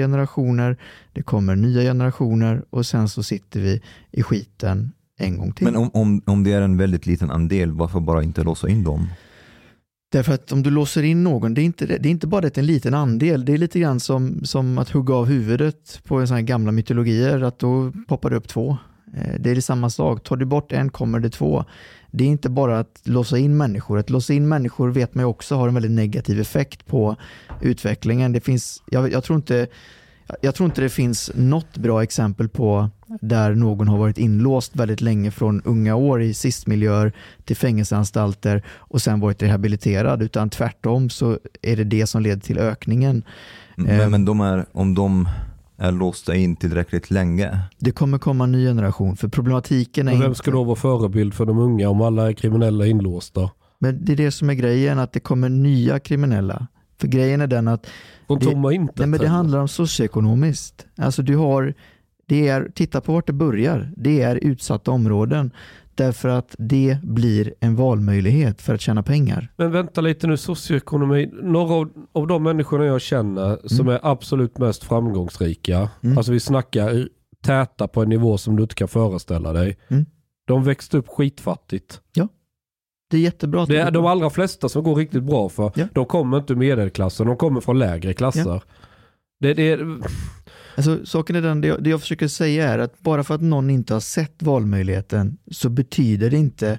generationer och sen så sitter vi i skiten en gång till. Men om det är en väldigt liten andel, varför bara inte låsa in dem? Därför att om du låser in någon, det är inte bara en liten andel, det är lite grann som att hugga av huvudet på en sån här gamla mytologier, att då poppar det upp 2. Det är det samma sak, tar du bort en kommer det 2. Det är inte bara att låsa in människor. Att låsa in människor vet man ju också har en väldigt negativ effekt på utvecklingen. Det finns, jag tror inte det finns något bra exempel på där någon har varit inlåst väldigt länge från unga år i SIS-miljöer till fängelseanstalter och sen varit rehabiliterad, utan tvärtom så är det som leder till ökningen. Men om de är låsta in tillräckligt länge. Det kommer komma en ny generation, för problematiken är vem ska då vara förebild för de unga om alla är kriminella inlåsta? Men det är det som är grejen, att det kommer nya kriminella. För grejen är den att det handlar om socioekonomiskt. Alltså titta på vart det börjar. Det är utsatta områden. Därför att det blir en valmöjlighet för att tjäna pengar. Men vänta lite nu, socioekonomi. Några av de människorna jag känner som är absolut mest framgångsrika. Alltså vi snackar täta på en nivå som du inte kan föreställa dig. De växte upp skitfattigt. Ja. Det är jättebra. Det är de allra flesta som går riktigt bra för. Ja. De kommer inte ur medelklassen, de kommer från lägre klasser. Ja. Alltså, saken är den, det jag försöker säga är att bara för att någon inte har sett valmöjligheten så betyder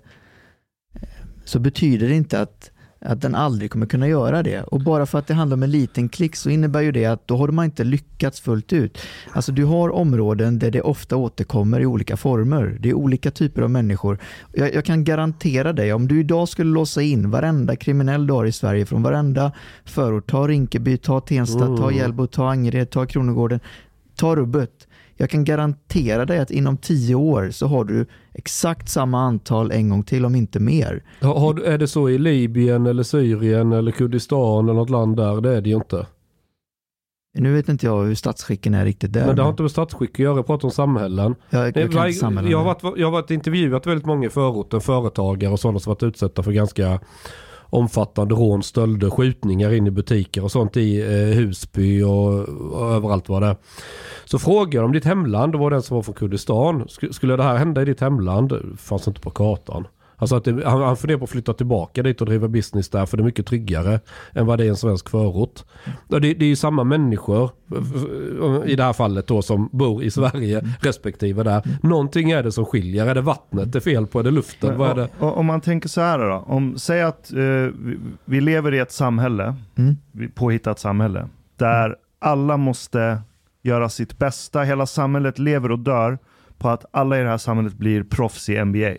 det inte att den aldrig kommer kunna göra det. Och bara för att det handlar om en liten klick så innebär ju det att då har man inte lyckats fullt ut. Alltså du har områden där det ofta återkommer i olika former. Det är olika typer av människor. Jag kan garantera dig, om du idag skulle låsa in varenda kriminell dag i Sverige från varenda förort, ta Rinkeby, ta Tensta, ta Hjällbo, ta Angered, ta Kronogården, ta Rubbet. Jag kan garantera dig att inom 10 år så har du exakt samma antal en gång till, om inte mer. Är det så i Libyen eller Syrien eller Kurdistan eller något land där? Det är det ju inte. Nu vet inte jag hur statsskicken är riktigt där. Men det har inte med statsskick att göra, jag pratar om samhällen. Jag har varit intervjuat väldigt många i förorten, företagare och sådana som varit utsatta för ganska omfattande rån, stölder, skjutningar in i butiker och sånt i Husby och överallt var det. Så frågade jag om ditt hemland, det var den som var från Kurdistan. Skulle det här hända i ditt hemland? Det fanns inte på kartan. Alltså att han funderar på att flytta tillbaka dit och driva business där, för det är mycket tryggare än vad det är i en svensk förort. Det är ju samma människor i det här fallet då som bor i Sverige respektive där. Någonting är det som skiljer. Är det vattnet det är fel på? Är det luften? Vad är det? Om man tänker så här då. Säg att vi lever i ett samhälle, påhittat samhälle, där alla måste göra sitt bästa. Hela samhället lever och dör på att alla i det här samhället blir proffs i NBA.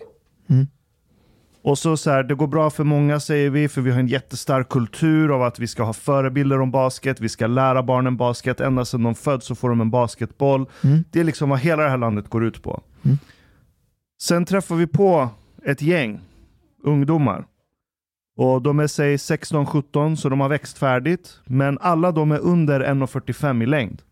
Och så här, det går bra för många säger vi, för vi har en jättestark kultur av att vi ska ha förebilder om basket, vi ska lära barnen basket, ända sedan de föds så får de en basketboll. Det är liksom vad hela det här landet går ut på. Sen träffar vi på ett gäng ungdomar. Och de är sig 16-17 så de har växt färdigt, men alla de är under 1,45 i längd.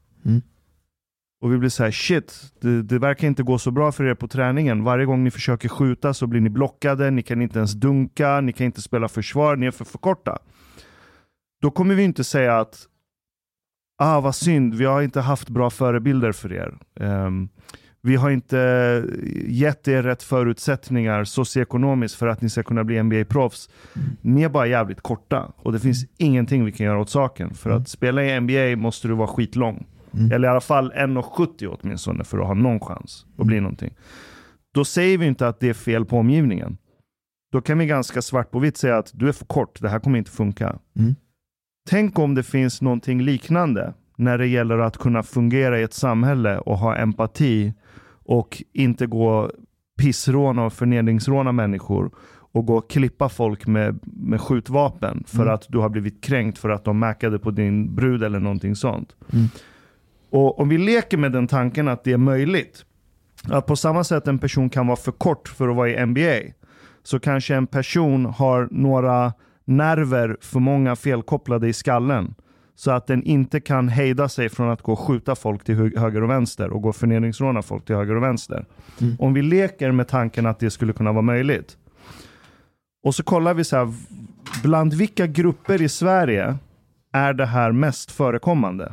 Och vi blir så här, shit, det verkar inte gå så bra för er på träningen. Varje gång ni försöker skjuta så blir ni blockade, ni kan inte ens dunka, ni kan inte spela försvar, ni är för korta. Då kommer vi inte säga att vad synd, vi har inte haft bra förebilder för er. Vi har inte gett er rätt förutsättningar socioekonomiskt för att ni ska kunna bli NBA-proffs. Ni är bara jävligt korta och det finns ingenting vi kan göra åt saken. För att spela i NBA måste du vara skitlång. Eller i alla fall 1,70 åtminstone för att ha någon chans att bli någonting. Då säger vi inte att det är fel på omgivningen. Då kan vi ganska svart på vitt säga att du är för kort, det här kommer inte funka. Tänk om det finns någonting liknande när det gäller att kunna fungera i ett samhälle och ha empati och inte gå pissråna och förnedringsråna människor och gå och klippa folk med skjutvapen för att du har blivit kränkt för att de mäkade på din brud eller någonting sånt. Och om vi leker med den tanken att det är möjligt, att på samma sätt en person kan vara för kort för att vara i NBA, så kanske en person har några nerver för många felkopplade i skallen så att den inte kan hejda sig från att gå och skjuta folk till höger och vänster och gå förnedringsråna folk till höger och vänster. Om vi leker med tanken att det skulle kunna vara möjligt. Och så kollar vi så här, bland vilka grupper i Sverige är det här mest förekommande?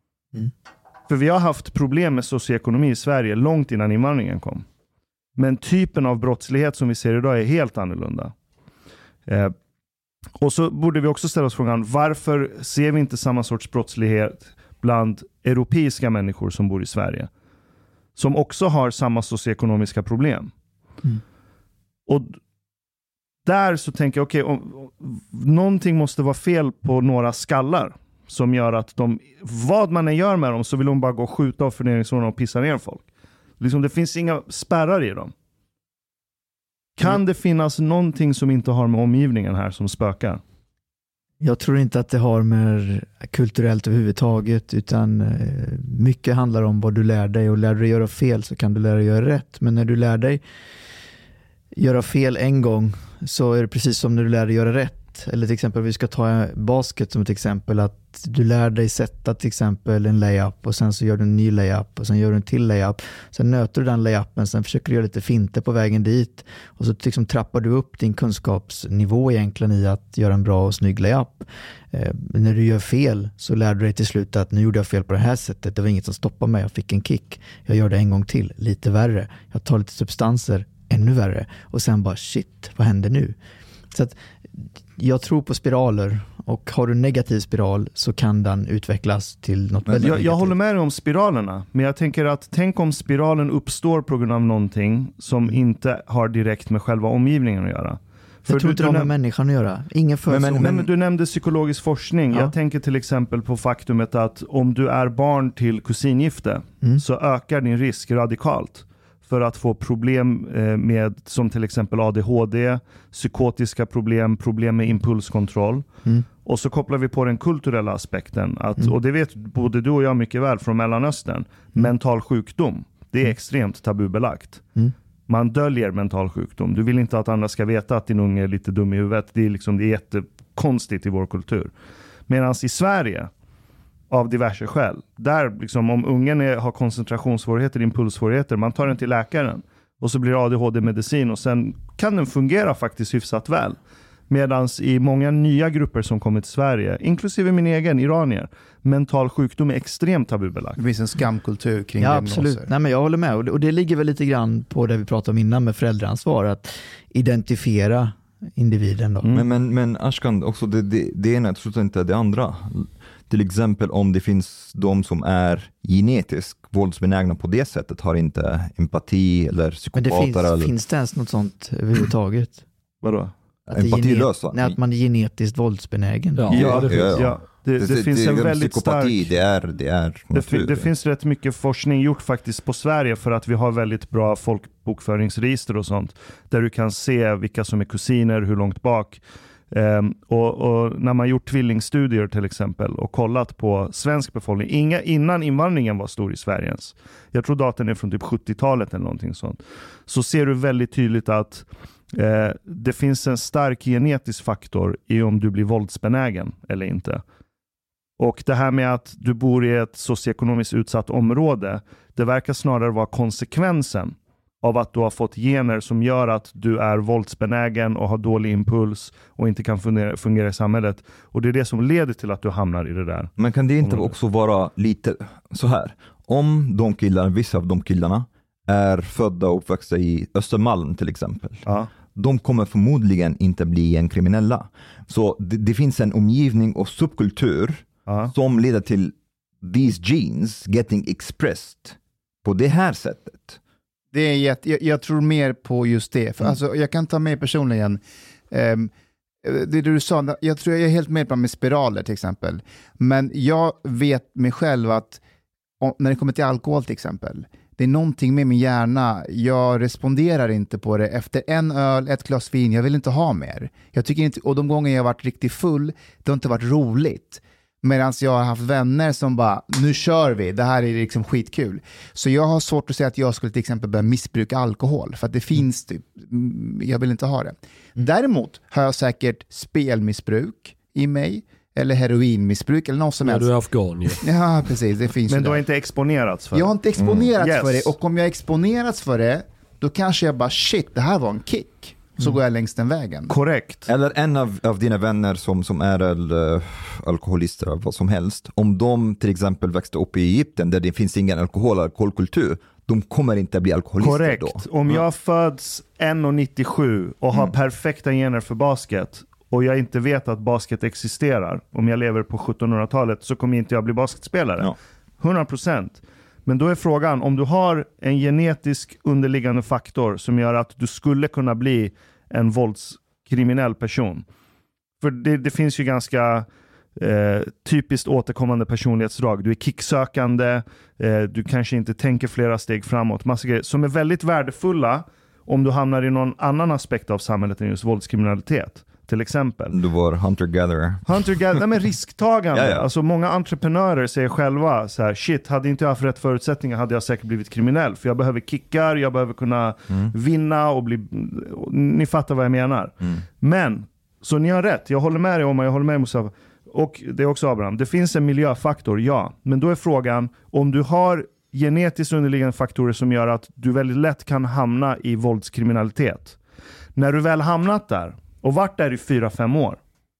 För vi har haft problem med socioekonomi i Sverige långt innan invandringen kom. Men typen av brottslighet som vi ser idag är helt annorlunda. Och så borde vi också ställa oss frågan, varför ser vi inte samma sorts brottslighet bland europeiska människor som bor i Sverige? Som också har samma socioekonomiska problem. Och där så tänker jag, okej, någonting måste vara fel på några skallar som gör att vad man än gör med dem så vill de bara gå och skjuta och förnedringsråna och pissa ner folk. Liksom, det finns inga spärrar i dem. Kan det finnas någonting som inte har med omgivningen här som spökar? Jag tror inte att det har med kulturellt överhuvudtaget, utan mycket handlar om vad du lär dig, och lär dig göra fel så kan du lära dig göra rätt. Men när du lär dig göra fel en gång så är det precis som när du lär dig göra rätt. Eller till exempel, vi ska ta basket som ett exempel, att du lär dig sätta till exempel en layup och sen så gör du en ny layup och sen gör du en till layup. Sen nöter du den layupen, sen försöker du göra lite finter på vägen dit och så liksom trappar du upp din kunskapsnivå egentligen i att göra en bra och snygg layup. När du gör fel så lär du dig till slut att nu gjorde jag fel på det här sättet, det var inget som stoppade mig, jag fick en kick. Jag gör det en gång till, lite värre. Jag tar lite substanser, ännu värre. Och sen bara shit, vad händer nu? Så att jag tror på spiraler, och har du negativ spiral så kan den utvecklas till något väldigt negativt. Jag håller med dig om spiralerna, men jag tänker att tänk om spiralen uppstår på grund av någonting som inte har direkt med själva omgivningen att göra. Jag tror inte det har med människan att göra. Ingen men du nämnde psykologisk forskning. Ja. Jag tänker till exempel på faktumet att om du är barn till kusingifte så ökar din risk radikalt för att få problem med, som till exempel ADHD, psykotiska problem med impulskontroll. Och så kopplar vi på den kulturella aspekten. Och det vet både du och jag mycket väl från Mellanöstern. Mental sjukdom, det är extremt tabubelagt. Man döljer mental sjukdom. Du vill inte att andra ska veta att din unge är lite dum i huvudet. Det är jättekonstigt i vår kultur. Medan i Sverige, av diverse skäl, där liksom, om ungen har koncentrationssvårigheter, impulssvårigheter, man tar den till läkaren och så blir ADHD-medicin och sen kan den fungera faktiskt hyfsat väl. Medan i många nya grupper som kommer till Sverige, inklusive min egen, iranier, mental sjukdom är extremt tabubelagt. Det finns en skamkultur kring diagnoser. Absolut. Nej, men jag håller med. Och det ligger väl lite grann på det vi pratade om innan med föräldraansvar, att identifiera individen då. Men Ashkan, också det ena utesluter inte det andra. Till exempel om det finns de som är genetiskt våldsbenägna på det sättet, har inte empati eller psykopater. Men finns det ens något sånt överhuvudtaget? Vadå? Empatilösa? Att man är genetiskt våldsbenägen. Ja, det finns. Ja. Det finns en väldigt psykopati, stark... Det finns rätt mycket forskning gjort faktiskt på Sverige för att vi har väldigt bra folkbokföringsregister och sånt. Där du kan se vilka som är kusiner, hur långt bak. Och när man gjort tvillingstudier till exempel och kollat på svensk befolkning innan invandringen var stor i Sverige ens. Jag tror datan är från typ 70-talet eller någonting sånt. Så ser du väldigt tydligt att det finns en stark genetisk faktor i om du blir våldsbenägen eller inte. Och det här med att du bor i ett socioekonomiskt utsatt område, det verkar snarare vara konsekvensen av att du har fått gener som gör att du är våldsbenägen och har dålig impuls och inte kan fungera i samhället. Och det är det som leder till att du hamnar i det där. Men kan det inte också vara lite så här? Om vissa av de killarna är födda och uppväxta i Östermalm till exempel. Ja. De kommer förmodligen inte bli en kriminella. Så det finns en omgivning och subkultur som leder till these genes getting expressed på det här sättet. Det är jag tror mer på just det. För alltså, jag kan ta med personligen. Det du sa, jag tror jag är helt med på med spiraler till exempel. Men jag vet mig själv att när det kommer till alkohol till exempel, det är någonting med min hjärna. Jag responderar inte på det. Efter en öl, ett glas vin, jag vill inte ha mer. Jag tycker inte, och de gånger jag har varit riktigt full, det har inte varit roligt. Medan jag har haft vänner som bara, nu kör vi, det här är liksom skitkul. Så jag har svårt att säga att jag skulle till exempel börja missbruka alkohol. För att det finns typ, jag vill inte ha det. Däremot har jag säkert spelmissbruk i mig. Eller heroinmissbruk eller något som helst. Du är afghan ju. Ja, precis. Det finns. Men du har inte exponerats för det? Jag har inte exponerats för det. Och om jag exponerats för det, då kanske jag bara, shit, det här var en kick. Så går jag längs den vägen. Korrekt. Eller en av dina vänner som är alkoholister eller vad som helst. Om de till exempel växte upp i Egypten där det finns ingen alkoholkultur, de kommer inte bli alkoholister. Korrekt. Då. Om jag föds 1,97 och har perfekta gener för basket och jag inte vet att basket existerar, om jag lever på 1700-talet så kommer inte jag bli basketspelare. Ja. 100%. Men då är frågan, om du har en genetisk underliggande faktor som gör att du skulle kunna bli en våldskriminell person. För det finns ju ganska typiskt återkommande personlighetsdrag. Du är kicksökande, du kanske inte tänker flera steg framåt. Massa grejer som är väldigt värdefulla om du hamnar i någon annan aspekt av samhället än just våldskriminalitet. till exempel. Du var hunter-gatherer. Nej, men risktagande. Ja. Alltså många entreprenörer säger själva så här: shit, hade inte jag haft rätt förutsättningar hade jag säkert blivit kriminell. För jag behöver kickar, jag behöver kunna vinna och bli... Ni fattar vad jag menar. Men, så ni har rätt. Jag håller med dig, Omar, jag håller med Mustafa. Och det är också Abraham. Det finns en miljöfaktor, ja. Men då är frågan, om du har genetiskt underliggande faktorer som gör att du väldigt lätt kan hamna i våldskriminalitet. När du väl hamnat där och varit där i 4-5 år,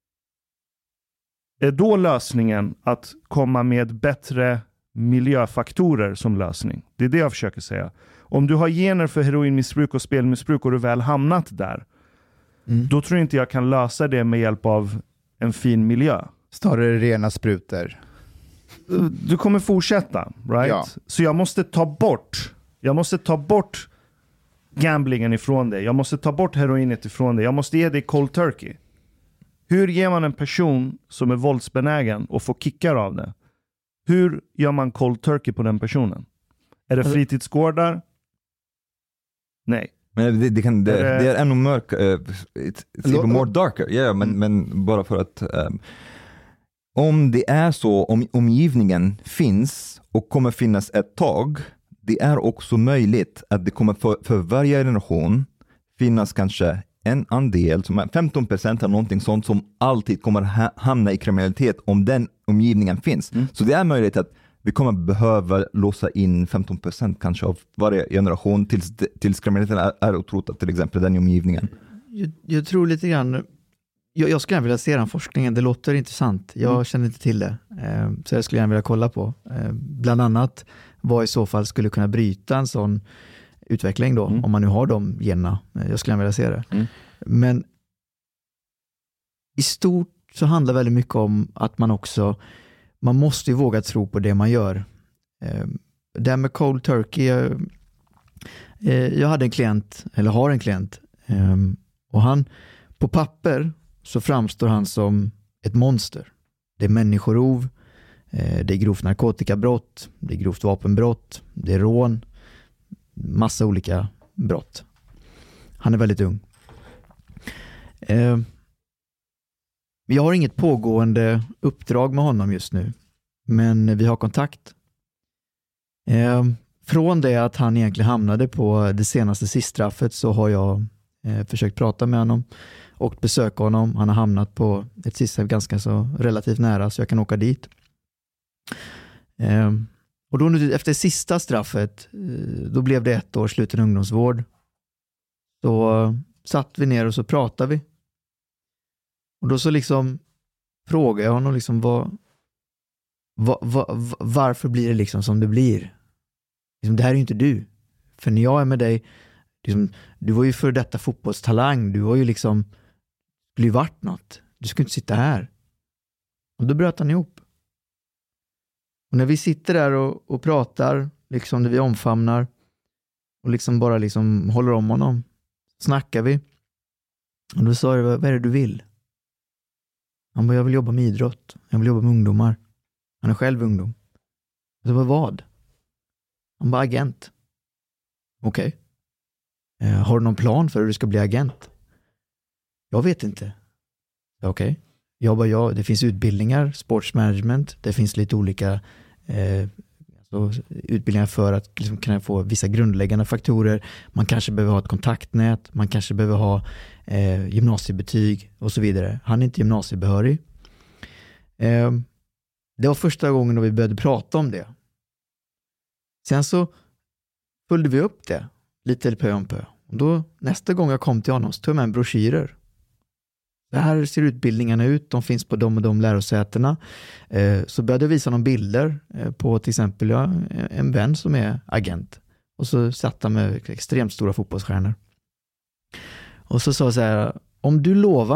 är då lösningen att komma med bättre miljöfaktorer som lösning? Det är det jag försöker säga. Om du har gener för heroinmissbruk och spelmissbruk och du väl hamnat där, då tror inte jag kan lösa det med hjälp av en fin miljö. Snarare rena sprutor. Du kommer fortsätta, right? Ja. Så jag måste ta bort gamblingen ifrån dig. Jag måste ta bort heroinet ifrån dig. Jag måste ge dig cold turkey. Hur ger man en person som är våldsbenägen och får kickar av det? Hur gör man cold turkey på den personen? Är det fritidsgårdar? Nej. Men det är ännu mörk. It's even more darker. Yeah, men bara för att om det är så, om omgivningen finns och kommer finnas ett tag, det är också möjligt att det kommer för varje generation finnas kanske en andel som är 15% eller någonting sånt som alltid kommer hamna i kriminalitet om den omgivningen finns. Så det är möjligt att vi kommer behöva låsa in 15% kanske av varje generation tills kriminaliteten är utrotad, till exempel den omgivningen. Jag tror lite grann, jag skulle gärna vilja se den forskningen, det låter intressant. Jag känner inte till det, så jag skulle gärna vilja kolla på. Bland annat vad i så fall skulle kunna bryta en sån utveckling då, om man nu har de generna. Jag skulle gärna vilja se det. Men i stort så handlar väldigt mycket om att man måste ju våga tro på det man gör. Det här med cold turkey, jag hade en klient, eller har en klient, och han, på papper så framstår han som ett monster. Det är människorov, det är grovt narkotikabrott, det är grovt vapenbrott, det är rån, massa olika brott. Han är väldigt ung. Jag har inget pågående uppdrag med honom just nu, men vi har kontakt. Från det att han egentligen hamnade på det senaste SIS-straffet så har jag försökt prata med honom och besöka honom. Han har hamnat på ett SIS-straff ganska så relativt nära, så jag kan åka dit. Och då efter sista straffet, då blev det 1 år sluten ungdomsvård. Så satt vi ner och så pratade vi. Och då så liksom frågade jag honom liksom varför blir det liksom som det blir? Liksom, det här är ju inte du. För när jag är med dig, liksom, du var ju för detta fotbollstalang. Du var ju liksom, skulle ju varit något. Du skulle inte sitta här. Och då bröt han ihop. Och när vi sitter där och pratar, liksom när vi omfamnar och liksom bara liksom håller om honom, snackar vi. Och då sa jag, vad är det du vill? Han bara, jag vill jobba med idrott. Jag vill jobba med ungdomar. Han är själv ungdom. Så vad? Han bara, agent. Okej. Har du någon plan för hur du ska bli agent? Jag vet inte. Okej. Det finns utbildningar, sportsmanagement. Det finns lite olika utbildningar för att liksom kunna få vissa grundläggande faktorer. Man kanske behöver ha ett kontaktnät. Man kanske behöver ha gymnasiebetyg och så vidare. Han är inte gymnasiebehörig. Det var första gången då vi började prata om det. Sen så följde vi upp det lite pö om pö. Och då, nästa gång jag kom till honom så tog jag med en broschyrer. Så här ser utbildningarna ut. De finns på de och de lärosätena. Så började jag visa några bilder på till exempel en vän som är agent. Och så satt han med extremt stora fotbollsstjärnor. Och så sa jag så här, om du lovar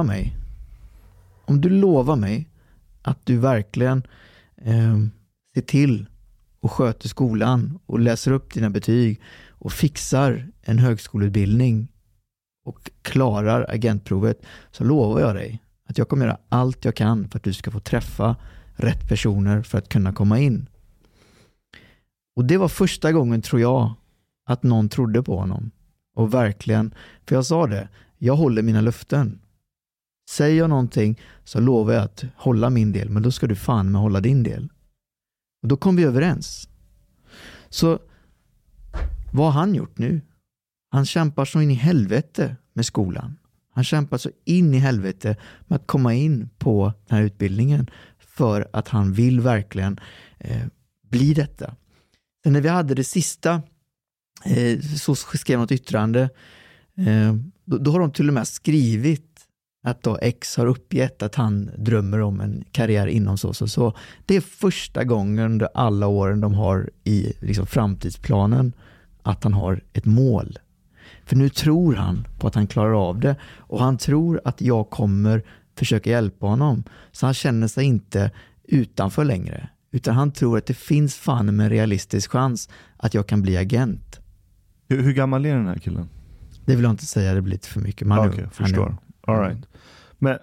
mig att du verkligen ser till och sköter skolan och läser upp dina betyg och fixar en högskoleutbildning och klarar agentprovet, så lovar jag dig att jag kommer göra allt jag kan för att du ska få träffa rätt personer för att kunna komma in. Och det var första gången, tror jag, att någon trodde på honom. Och verkligen, för jag sa det, jag håller mina löften. Säger jag någonting så lovar jag att hålla min del, men då ska du fan med hålla din del. Och då kom vi överens. Så vad har han gjort nu? Han kämpar så in i helvete med skolan. Han kämpar så in i helvete med att komma in på den här utbildningen för att han vill verkligen bli detta. Sen när vi hade det sista så skrev något yttrande, då har de till och med skrivit att då X har uppgett att han drömmer om en karriär inom så. Det är första gången under alla åren de har i liksom framtidsplanen att han har ett mål. För nu tror han på att han klarar av det, och han tror att jag kommer försöka hjälpa honom. Så han känner sig inte utanför längre, utan han tror att det finns fan med en realistisk chans att jag kan bli agent. Hur gammal är den här killen? Det vill jag inte säga, det blir lite för mycket. Okej, förstår. All right. Men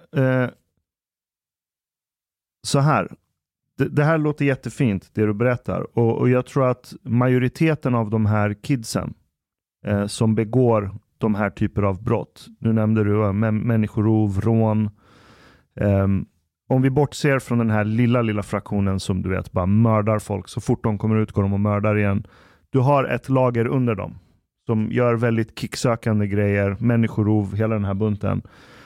så här, det här låter jättefint, det du berättar. Och jag tror att majoriteten av de här kidsen som begår de här typer av brott, nu nämnde du människorov, rån, om vi bortser från den här lilla fraktionen som du vet bara mördar folk, så fort de kommer ut går de och mördar igen. Du har ett lager under dem som gör väldigt kicksökande grejer, människorov, hela den här bunten.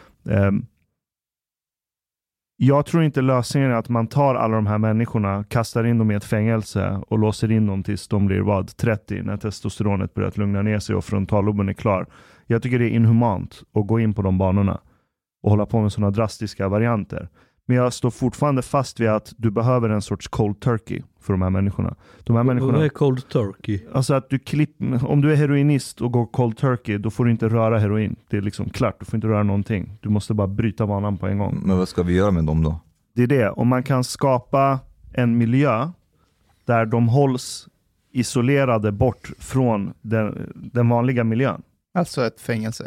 Jag tror inte lösningen är att man tar alla de här människorna, kastar in dem i ett fängelse och låser in dem tills de blir 30 när testosteronet börjat lugna ner sig och frontalloben är klar. Jag tycker det är inhumant att gå in på de banorna och hålla på med sådana drastiska varianter. Men jag står fortfarande fast vid att du behöver en sorts cold turkey för de här människorna. Vad är cold turkey? Alltså att om du är heroinist och går cold turkey, då får du inte röra heroin. Det är liksom klart, du får inte röra någonting. Du måste bara bryta vanan på en gång. Men vad ska vi göra med dem då? Det är det. Om man kan skapa en miljö där de hålls isolerade bort från den vanliga miljön. Alltså ett fängelse.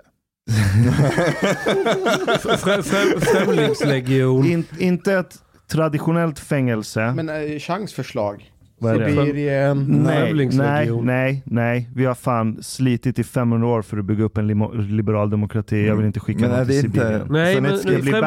Främlingslegion. Inte ett traditionellt fängelse. Men chansförslag. Vad är det? Sibirien. Nej. Vi har fan slitit i 500 år för att bygga upp en liberal demokrati. Jag vill inte skicka något till Sibirien. Nej, men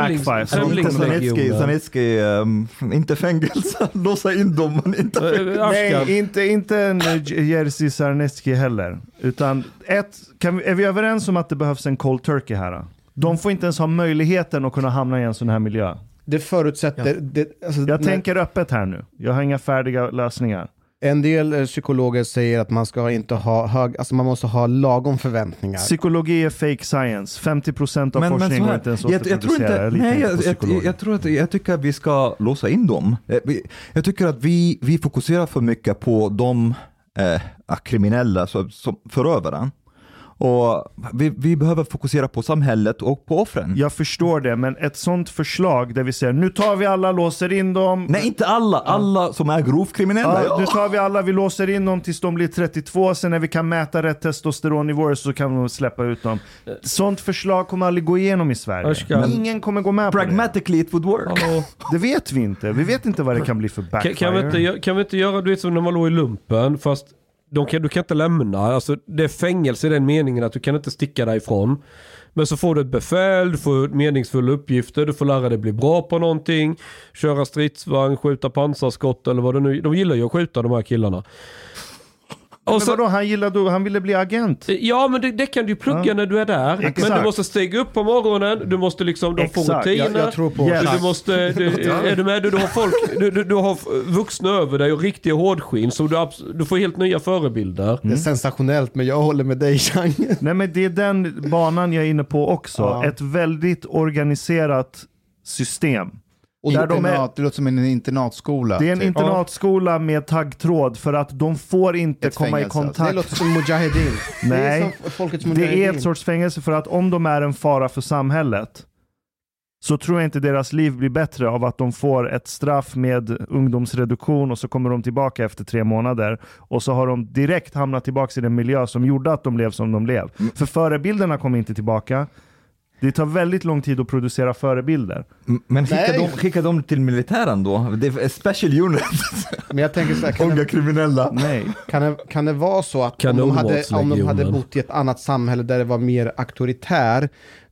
Sanitski, inte fängelse, låsa in dem, men inte fängelse. Nej, inte en Jerzy Sarnecki heller. Utan är vi överens om att det behövs en cold turkey här? De får inte ens ha möjligheten att kunna hamna i en sån här miljö. Det förutsätter... Ja. Jag tänker öppet här nu. Jag har inga färdiga lösningar. En del psykologer säger att man ska inte ha man måste ha lagom förväntningar. Psykologi är fake science. 50% av forskning går inte ens att producera. Jag tycker att vi ska låsa in dem. Jag tycker att vi fokuserar för mycket på de kriminella som förövaren. Och vi behöver fokusera på samhället och på offren. Jag förstår det, men ett sånt förslag där vi säger nu tar vi alla, låser in dem. Nej, inte alla som är grovkriminella. Nu tar vi alla, vi låser in dem tills de blir 32. Sen när vi kan mäta rätt testosteronnivåer så kan vi släppa ut dem. Sånt förslag kommer aldrig gå igenom i Sverige. Ingen kommer gå med på det. Pragmatically it would work. Det vet vi inte. Vi vet inte vad det kan bli för backfire. Kan vi inte göra det som när man låg i lumpen, fast du kan inte lämna, alltså det är fängelse i den meningen att du kan inte sticka därifrån. Men så får du ett befäl, du får meningsfulla uppgifter, du får lära dig bli bra på någonting, köra stridsvagn, skjuta pansarskott eller vad det nu. De gillar ju att skjuta, de här killarna. Men vadå, han ville bli agent? Ja, men det kan du plugga när du är där. Exakt. Men du måste stiga upp på morgonen, du måste liksom, de får rutiner. Jag tror på du måste, är du med? Du har folk, du har vuxna över dig och riktiga hårdskinn, så du får helt nya förebilder. Det är sensationellt, men jag håller med dig, Chang. Nej, men det är den banan jag är inne på också. Ja. Ett väldigt organiserat system. Och det låter som en internatskola. Det är en internatskola med taggtråd för att de får inte komma i kontakt. Det låter som Mujahedin. Nej, det är ett sorts fängelse för att om de är en fara för samhället så tror jag inte deras liv blir bättre av att de får ett straff med ungdomsreduktion och så kommer de tillbaka efter 3 månader och så har de direkt hamnat tillbaka i den miljö som gjorde att de blev som de blev. För förebilderna kommer inte tillbaka. Det tar väldigt lång tid att producera förebilder. Men skicka dem till militären då? Det är special unit. Men jag tänker så här, unga kriminella. Nej. Kan det vara så att om de hade bott i ett annat samhälle där det var mer auktoritär,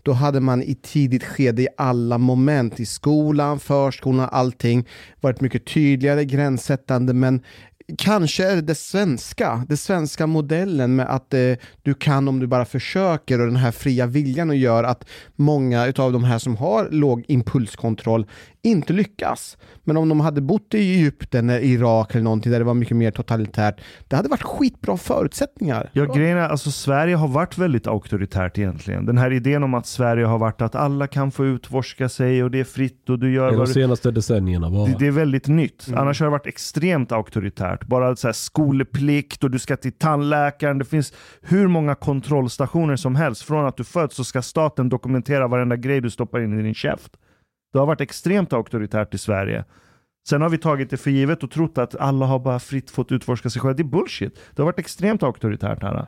då hade man i tidigt skede i alla moment i skolan, förskolan, allting varit mycket tydligare, gränssättande, men kanske är det svenska modellen med att du kan om du bara försöker, och den här fria viljan och gör att många utav de här som har låg impulskontroll inte lyckas. Men om de hade bott i Egypten eller Irak eller någonting där det var mycket mer totalitärt, det hade varit skitbra förutsättningar. Ja, grejen är, alltså Sverige har varit väldigt auktoritärt egentligen. Den här idén om att Sverige har varit att alla kan få utforska sig och det är fritt och du gör de senaste decennierna bara. Det är väldigt nytt. Annars har det varit extremt auktoritärt. Bara så här skolplikt och du ska till tandläkaren. Det finns hur många kontrollstationer som helst. Från att du föds så ska staten dokumentera varenda grej du stoppar in i din käft. Det har varit extremt auktoritärt i Sverige. Sen har vi tagit det för givet och trott att alla har bara fritt fått utforska sig själva. Det är bullshit. Det har varit extremt auktoritärt här.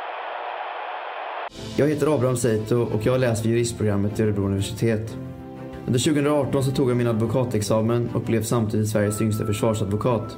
Jag heter Abraham Seito och jag har läst vid juristprogrammet i Örebro universitet. Under 2018 så tog jag min advokatexamen och blev samtidigt Sveriges yngsta försvarsadvokat.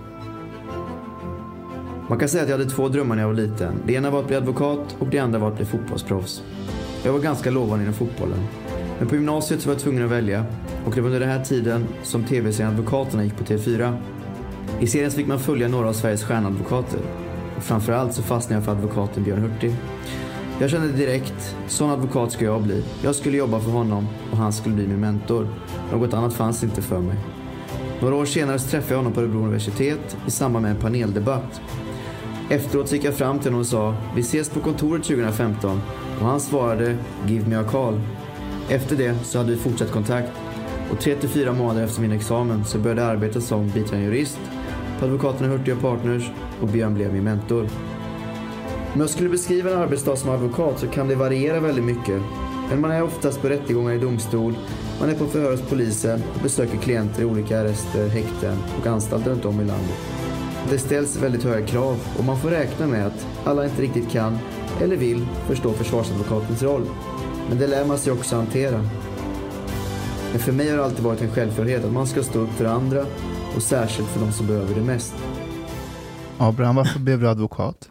Man kan säga att jag hade 2 drömmar när jag var liten. Det ena var att bli advokat och det andra var att bli fotbollsproffs. Jag var ganska lovande inom fotbollen. Men på gymnasiet så var jag tvungen att välja, och det var under den här tiden som tv-serien Advokaterna gick på TV4. I serien så fick man följa några av Sveriges stjärnadvokater, och framförallt så fastnade jag för advokaten Björn Hurtig. Jag kände direkt, sån advokat ska jag bli. Jag skulle jobba för honom och han skulle bli min mentor. Något annat fanns inte för mig. Några år senare så träffade jag honom på Örebro universitet i samband med en paneldebatt. Efteråt så gick jag fram till honom och sa: vi ses på kontoret 2015, och han svarade: give me a call. Efter det så hade vi fortsatt kontakt, och 3-4 månader efter min examen så började jag arbeta som biträdande jurist på Advokaterna Hurtig & Partners, och Björn blev min mentor. Om jag skulle beskriva en arbetsdag som advokat så kan det variera väldigt mycket. Men man är oftast på rättegångar i domstol, man är på förhör hos polisen och besöker klienter i olika arrester, häkten och anstalter runt om i landet. Det ställs väldigt höga krav, och man får räkna med att alla inte riktigt kan eller vill förstå försvarsadvokatens roll. Men det lär man sig också hantera. Men för mig har det alltid varit en självklarhet att man ska stå upp för andra, och särskilt för de som behöver det mest. Abraham, varför blev du advokat?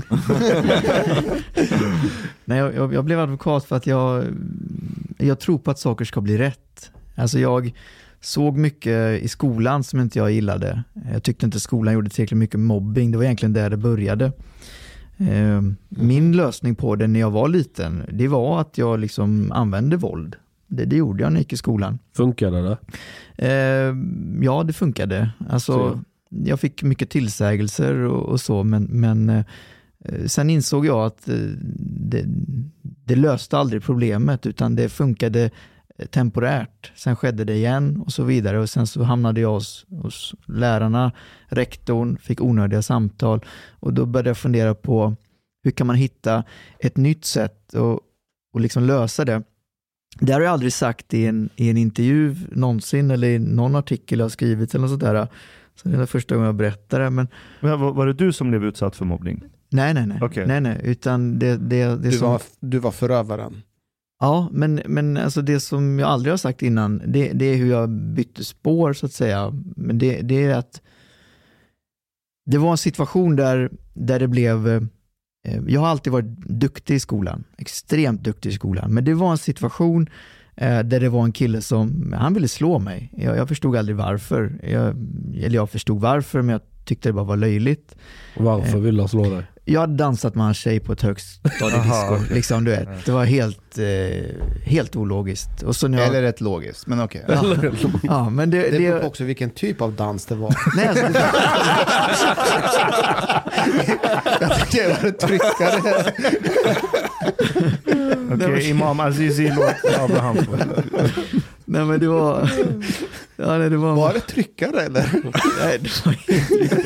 Nej, jag blev advokat för att jag tror på att saker ska bli rätt. Alltså jag såg mycket i skolan som inte jag gillade. Jag tyckte inte skolan gjorde tillräckligt mycket mobbing. Det var egentligen där det började. Min lösning på det när jag var liten, det var att jag liksom använde våld. Det gjorde jag när jag gick i skolan. Funkade det? Ja, det funkade. Alltså, jag fick mycket tillsägelser och så, men sen insåg jag att det löste aldrig problemet, utan det funkade temporärt. Sen skedde det igen och så vidare, och sen så hamnade jag hos lärarna, rektorn, fick onödiga samtal, och då började jag fundera på hur kan man hitta ett nytt sätt och liksom lösa det. Det har jag aldrig sagt i en intervju någonsin, eller i någon artikel jag har skrivit eller något sådär. Så det är den första gången jag berättar det. Men var det du som blev utsatt för mobbning? Nej. Okay. Nej, utan Du var förövaren. Ja, men alltså det som jag aldrig har sagt innan, det är hur jag bytte spår så att säga. Men det är att det var en situation där det blev... Jag har alltid varit duktig i skolan, extremt duktig i skolan. Men det var en situation där det var en kille som, han ville slå mig. Jag förstod aldrig varför. Jag förstod varför, men jag tyckte det bara var löjligt. Och varför ville han slå dig? Jag hade dansat med en tjej på ett högstadiedisco. Liksom, du vet. Det var helt ologiskt. Och så eller rätt logiskt, men okej. Ja, men det beror också vilken typ av dans det var. Nej, alltså, det var ett tryckare. Okej, Imam Azizi låt Abraham. Nej, men det var... Ja, nej, det var... Var det tryckare eller? Nej, det var inte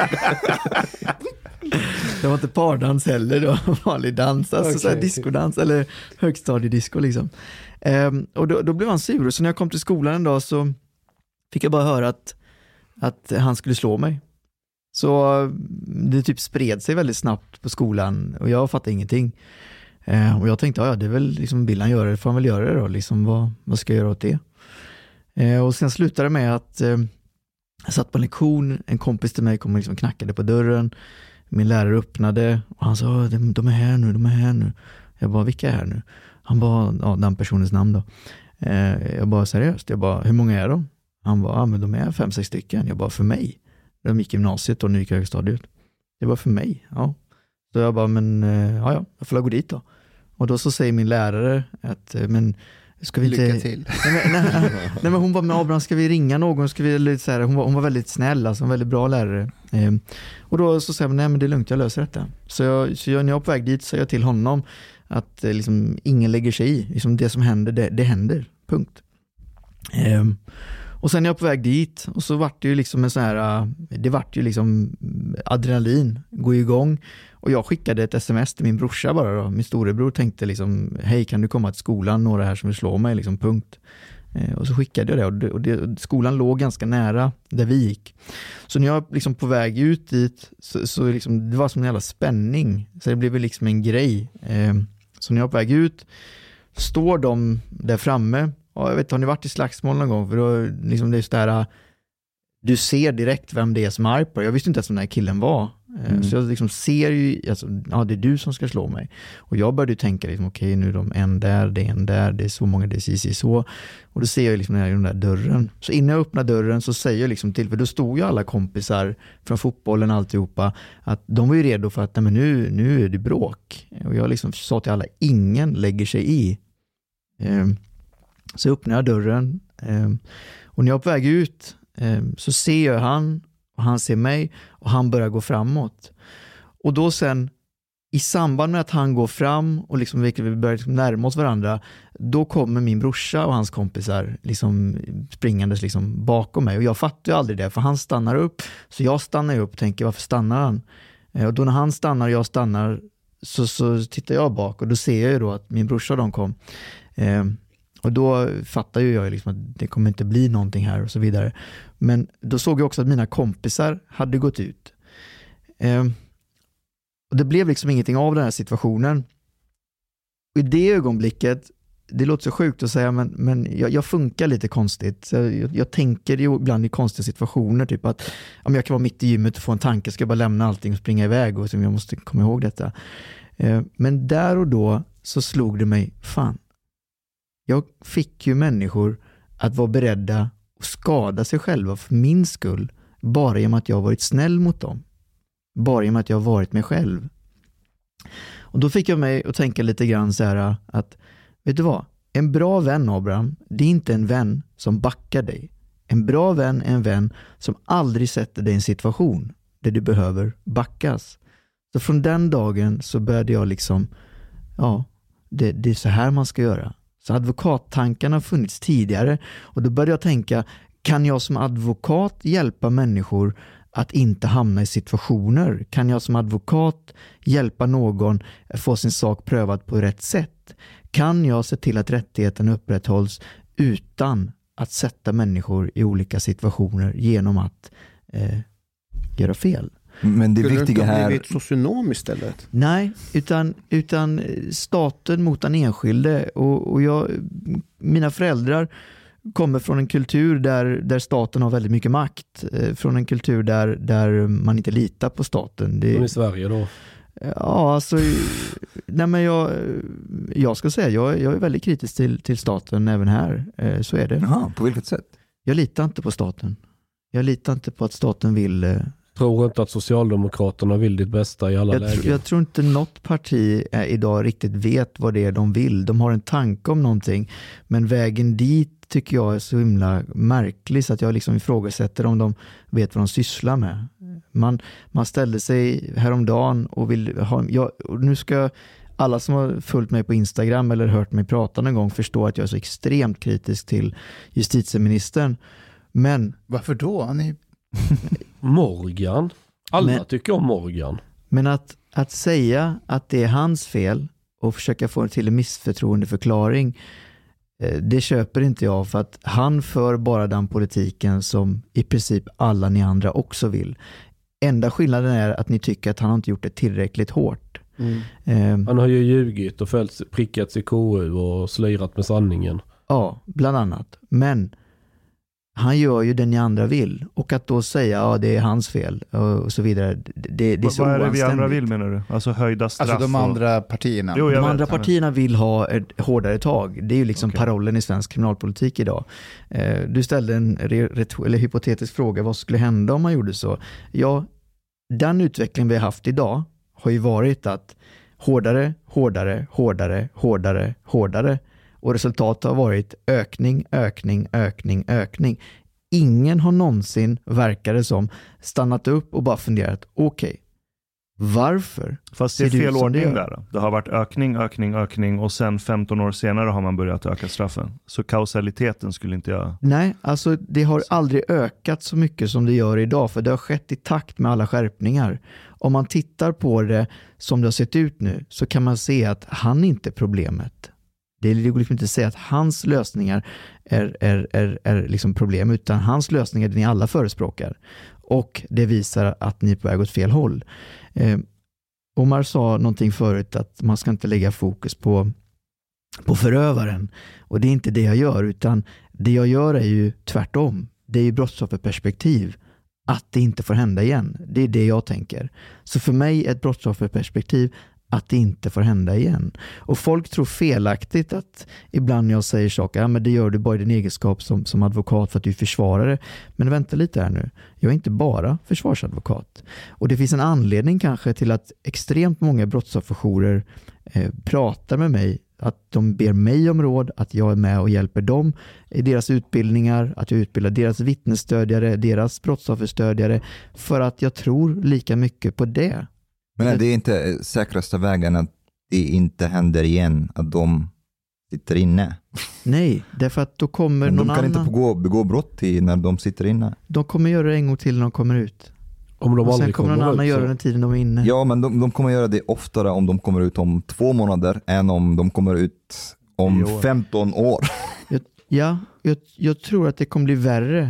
det var inte pardans heller, det var vanlig dans, alltså så här diskodans eller högstadiedisco liksom. Och då blev han sur, så när jag kom till skolan en dag så fick jag bara höra att han skulle slå mig. Så det typ spred sig väldigt snabbt på skolan och jag fattade ingenting. Och jag tänkte, ja det är väl liksom, vill han göra det får han väl göra det då, liksom, vad ska jag göra åt det? Och sen slutade det med att jag satt på en lektion, en kompis till mig kom och liksom knackade på dörren. Min lärare öppnade och han sa, de är här nu. Jag bara, vilka är här nu? Han bara, ja, den personens namn då. Jag bara, seriöst? Jag bara, hur många är de? Han bara, ja men de är 5-6 stycken. Jag bara, för mig? De gick gymnasiet och nu gick högstadiet. Det var för mig, ja. Så jag bara, men ja, jag får gå dit då. Och då så säger min lärare att, men ska vi inte... Lycka till. Nej, men hon bara, men Abraham, ska vi ringa någon? Ska vi, så här, hon var väldigt snäll, alltså en väldigt bra lärare. Och då så säger jag, nej men det är lugnt, jag löser detta. Så när jag är på väg dit så jag till honom att liksom, ingen lägger sig i. Liksom, det som händer, det händer. Punkt. Och sen är jag på väg dit och så vart det ju liksom en sån här, det vart ju liksom adrenalin går igång och jag skickade ett sms till min brorsa bara då. Min storebror tänkte liksom, hej, kan du komma till skolan, några här som vill slå mig liksom, punkt. Och så skickade jag det och skolan låg ganska nära där vi gick. Så när jag liksom på väg ut dit så liksom, det var som en jävla spänning, så det blev liksom en grej. Så när jag är på väg ut står de där framme. Ja, jag vet, har ni varit i slagsmål någon gång? För då liksom det är så där, du ser direkt vem det är som är arg på. Jag visste inte att den här killen var. Så jag liksom ser ju, alltså, ja, det är du som ska slå mig. Och jag började tänka liksom, okej, nu är de en där, det är så många, det är så. Och då ser jag liksom den där dörren. Så innan jag öppnar dörren så säger jag liksom till, för då stod ju alla kompisar från fotbollen alltihopa, att de var ju redo för att, nej men nu är det bråk. Och jag liksom sa till alla, ingen lägger sig i. Så öppnar jag dörren och när jag är på väg ut så ser jag han och han ser mig och han börjar gå framåt. Och då sen i samband med att han går fram och liksom vi börjar liksom närma oss varandra, då kommer min brorsa och hans kompisar liksom springandes liksom bakom mig och jag fattar ju aldrig det, för han stannar upp, så jag stannar upp och tänker, varför stannar han? Och då när han stannar och jag stannar så tittar jag bak och då ser jag ju då att min brorsa och de kom. Och då fattar ju jag liksom att det kommer inte bli någonting här och så vidare. Men då såg jag också att mina kompisar hade gått ut. Och det blev liksom ingenting av den här situationen. Och i det ögonblicket, det låter så sjukt att säga, men jag funkar lite konstigt. Så jag tänker ju ibland i konstiga situationer, typ att om jag kan vara mitt i gymmet och få en tanke, ska jag bara lämna allting och springa iväg, och så jag måste komma ihåg detta. Men där och då så slog det mig, fan. Jag fick ju människor att vara beredda att skada sig själva för min skull, bara genom att jag har varit snäll mot dem. Bara genom att jag har varit mig själv. Och då fick jag mig att tänka lite grann så här att, vet du vad? En bra vän, Abraham, det är inte en vän som backar dig. En bra vän är en vän som aldrig sätter dig i en situation där du behöver backas. Så från den dagen så började jag liksom, ja, det är så här man ska göra. Så advokattankarna har funnits tidigare och då började jag tänka, kan jag som advokat hjälpa människor att inte hamna i situationer? Kan jag som advokat hjälpa någon få sin sak prövad på rätt sätt? Kan jag se till att rättigheten upprätthålls utan att sätta människor i olika situationer genom att göra fel? Men det Skulle viktiga du inte här... blivit socionom istället? Nej, utan staten mot den enskilde. Och mina föräldrar kommer från en kultur där staten har väldigt mycket makt. Från en kultur där man inte litar på staten. Som i Sverige då? Ja, alltså... Nej, men jag ska säga, jag är väldigt kritisk till staten även här. Så är det. Jaha, på vilket sätt? Jag litar inte på staten. Jag litar inte på att staten vill... Tror inte att Socialdemokraterna vill ditt bästa i alla lägen. Jag tror inte något parti idag riktigt vet vad det är de vill. De har en tanke om någonting, men vägen dit tycker jag är så himla märklig så att jag liksom ifrågasätter om de vet vad de sysslar med. Man ställde sig häromdagen och vill ha... och nu ska alla som har följt mig på Instagram eller hört mig prata någon gång förstå att jag är så extremt kritisk till justitieministern. Men... Varför då? Morgan. Alla tycker om Morgan. Men att säga att det är hans fel och försöka få till en missförtroendeförklaring, det köper inte jag, för att han för bara den politiken som i princip alla ni andra också vill. Enda skillnaden är att ni tycker att han har inte gjort det tillräckligt hårt. Han har ju ljugit och prickats i KU och slirat med sanningen. Ja, bland annat. Men Han gör ju det ni andra vill. Och att då säga det är hans fel och så vidare. Det är så vad är det vi oanständigt. andra vill, menar du? Alltså höjda straff? Alltså de andra partierna. Jo, de andra partierna vill ha ett hårdare tag. Det är ju liksom Okej. parollen i svensk kriminalpolitik idag. Du ställde en hypotetisk fråga. Vad skulle hända om man gjorde så? Ja, den utveckling vi har haft idag har ju varit att hårdare. Och resultatet har varit ökning. Ingen har någonsin, verkar det som, stannat upp och bara funderat, okej, varför? Fast det är ser det ut fel som det ordning gör? där. Det har varit ökning och sen 15 år senare har man börjat öka straffen. Så kausaliteten skulle inte jag... Nej, alltså det har aldrig ökat så mycket som det gör idag, för det har skett i takt med alla skärpningar. Om man tittar på det som det har sett ut nu så kan man se att han inte är problemet. Det går liksom inte att säga att hans lösningar är liksom problem, utan hans lösningar är det ni alla förespråkar. Och det visar att ni är på väg åt fel håll. Omar sa någonting förut att man ska inte lägga fokus på förövaren. Och det är inte det jag gör, utan det jag gör är ju tvärtom. Det är ju brottsofferperspektiv. Att det inte får hända igen. Det är det jag tänker. Så för mig är ett brottsofferperspektiv att det inte får hända igen. Och folk tror felaktigt att ibland jag säger saker, men det gör du bara i din egenskap som advokat för att du försvarar det. Men vänta lite här nu. Jag är inte bara försvarsadvokat. Och det finns en anledning kanske till att extremt många brottsofferjourer pratar med mig, att de ber mig om råd, att jag är med och hjälper dem i deras utbildningar, att jag utbildar deras vittnesstödjare, deras brottsofferstödjare, för att jag tror lika mycket på det. Men det är inte säkraste vägen att det inte händer igen, att de sitter inne? Nej, därför att då kommer men någon de kan annan... inte begå brott när de sitter inne. De kommer göra det en gång till när de kommer ut. Om de och sen aldrig kommer någon annan göra den tiden de är inne. Ja, men de kommer göra det oftare om de kommer ut om 2 månader än om de kommer ut om 15 år. Jag tror att det kommer bli värre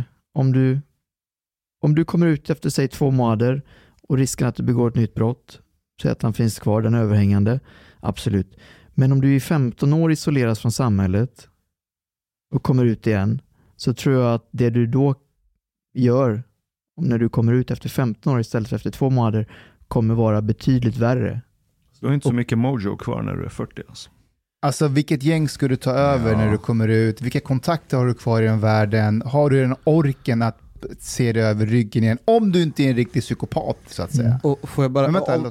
om du kommer ut efter sig 2 månader och risken att du begår ett nytt brott, så att han finns kvar, den överhängande, absolut. Men om du i 15 år isoleras från samhället och kommer ut igen, så tror jag att det du då gör när du kommer ut efter 15 år istället för efter 2 månader kommer vara betydligt värre. Du har inte så mycket mojo kvar när du är 40 alltså. Alltså vilket gäng ska du ta över när du kommer ut? Vilka kontakter har du kvar i den världen? Har du den orken att se det över ryggen igen? Om du inte är en riktig psykopat, så att säga. Och får jag bara...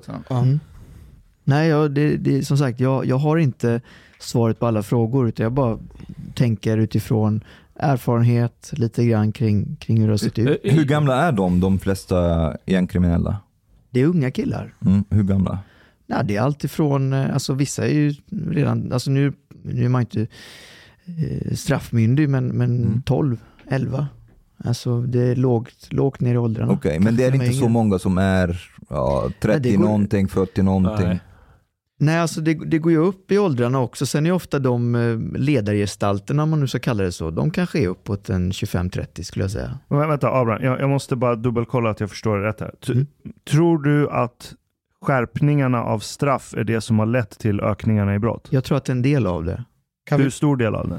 Nej, det som sagt, jag har inte svaret på alla frågor, utan jag bara tänker utifrån erfarenhet lite grann kring hur det har sett ut. Hur gamla är de flesta gängkriminella? Det är unga killar. Hur gamla? Ja, det är allt ifrån, alltså vissa är ju redan, alltså nu är man inte straffmyndig, men 12, 11. Alltså det är lågt ner i åldrarna. Okej, men det är inte så många som är 30 någonting, 40 någonting. Nej, alltså det går ju upp i åldrarna också. Sen är ofta de ledargestalterna, om man nu ska kalla det så, de kanske är uppåt en 25-30 skulle jag säga. Men vänta, Abraham, jag måste bara dubbelkolla att jag förstår det rätt här. Tror du att skärpningarna av straff är det som har lett till ökningarna i brott? Jag tror att en del av det. Hur stor del av det?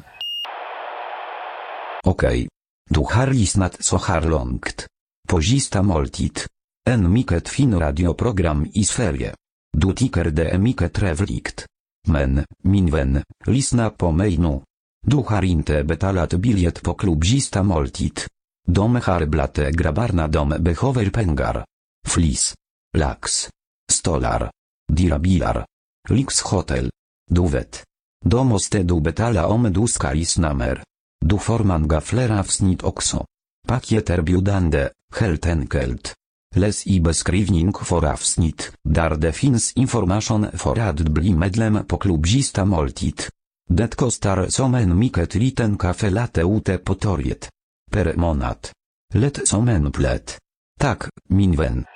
Okej. Du har lyssnat så här långt på Sista måltid. En mycket fin radioprogram i Sverige. Du tycker det är mycket trevligt. Men, min vän, lyssna på mig nu. Du har inte betalat biljett på klubb Sista måltid. De har blate grabbarna, de behöver pengar. Flis. Lax. Stolar. Dirabilar. Lyxhotel. Du vet. Då måste du betala om du ska lyssna mer. Du får många fler avsnitt också. Paket erbjudande, helt enkelt. Läs i beskrivning för avsnitt, där det finns information för att bli medlem på klubb Sista måltid. Det kostar som en mycket liten kaffe latte ute på torget. Per månad. Lätt som en plätt. Tack, min vän.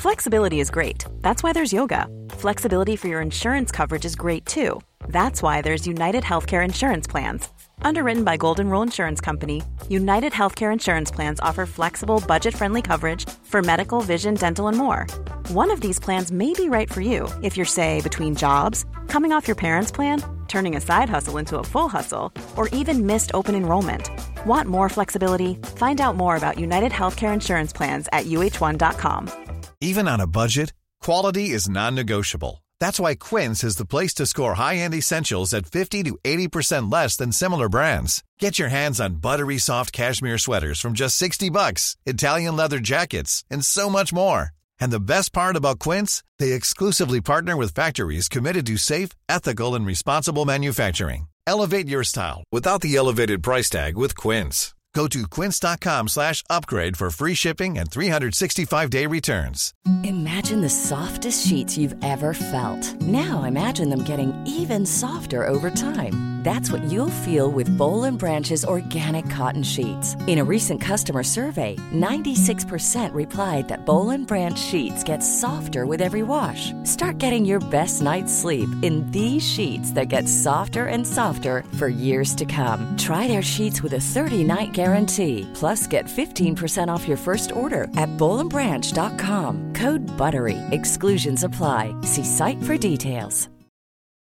Flexibility is great. That's why there's yoga. Flexibility for your insurance coverage is great too. That's why there's United Healthcare Insurance Plans. Underwritten by Golden Rule Insurance Company, United Healthcare Insurance Plans offer flexible, budget-friendly coverage for medical, vision, dental, and more. One of these plans may be right for you if you're, say, between jobs, coming off your parents' plan, turning a side hustle into a full hustle, or even missed open enrollment. Want more flexibility? Find out more about United Healthcare Insurance Plans at uh1.com. Even on a budget, quality is non-negotiable. That's why Quince is the place to score high-end essentials at 50 to 80% less than similar brands. Get your hands on buttery soft cashmere sweaters from just $60, Italian leather jackets, and so much more. And the best part about Quince, they exclusively partner with factories committed to safe, ethical, and responsible manufacturing. Elevate your style without the elevated price tag with Quince. Go to quince.com/upgrade for free shipping and 365-day returns. Imagine the softest sheets you've ever felt. Now imagine them getting even softer over time. That's what you'll feel with Boll & Branch's organic cotton sheets. In a recent customer survey, 96% replied that Boll & Branch sheets get softer with every wash. Start getting your best night's sleep in these sheets that get softer and softer for years to come. Try their sheets with a 30-night guarantee. Plus, get 15% off your first order at bollandbranch.com. Code BUTTERY. Exclusions apply. See site for details.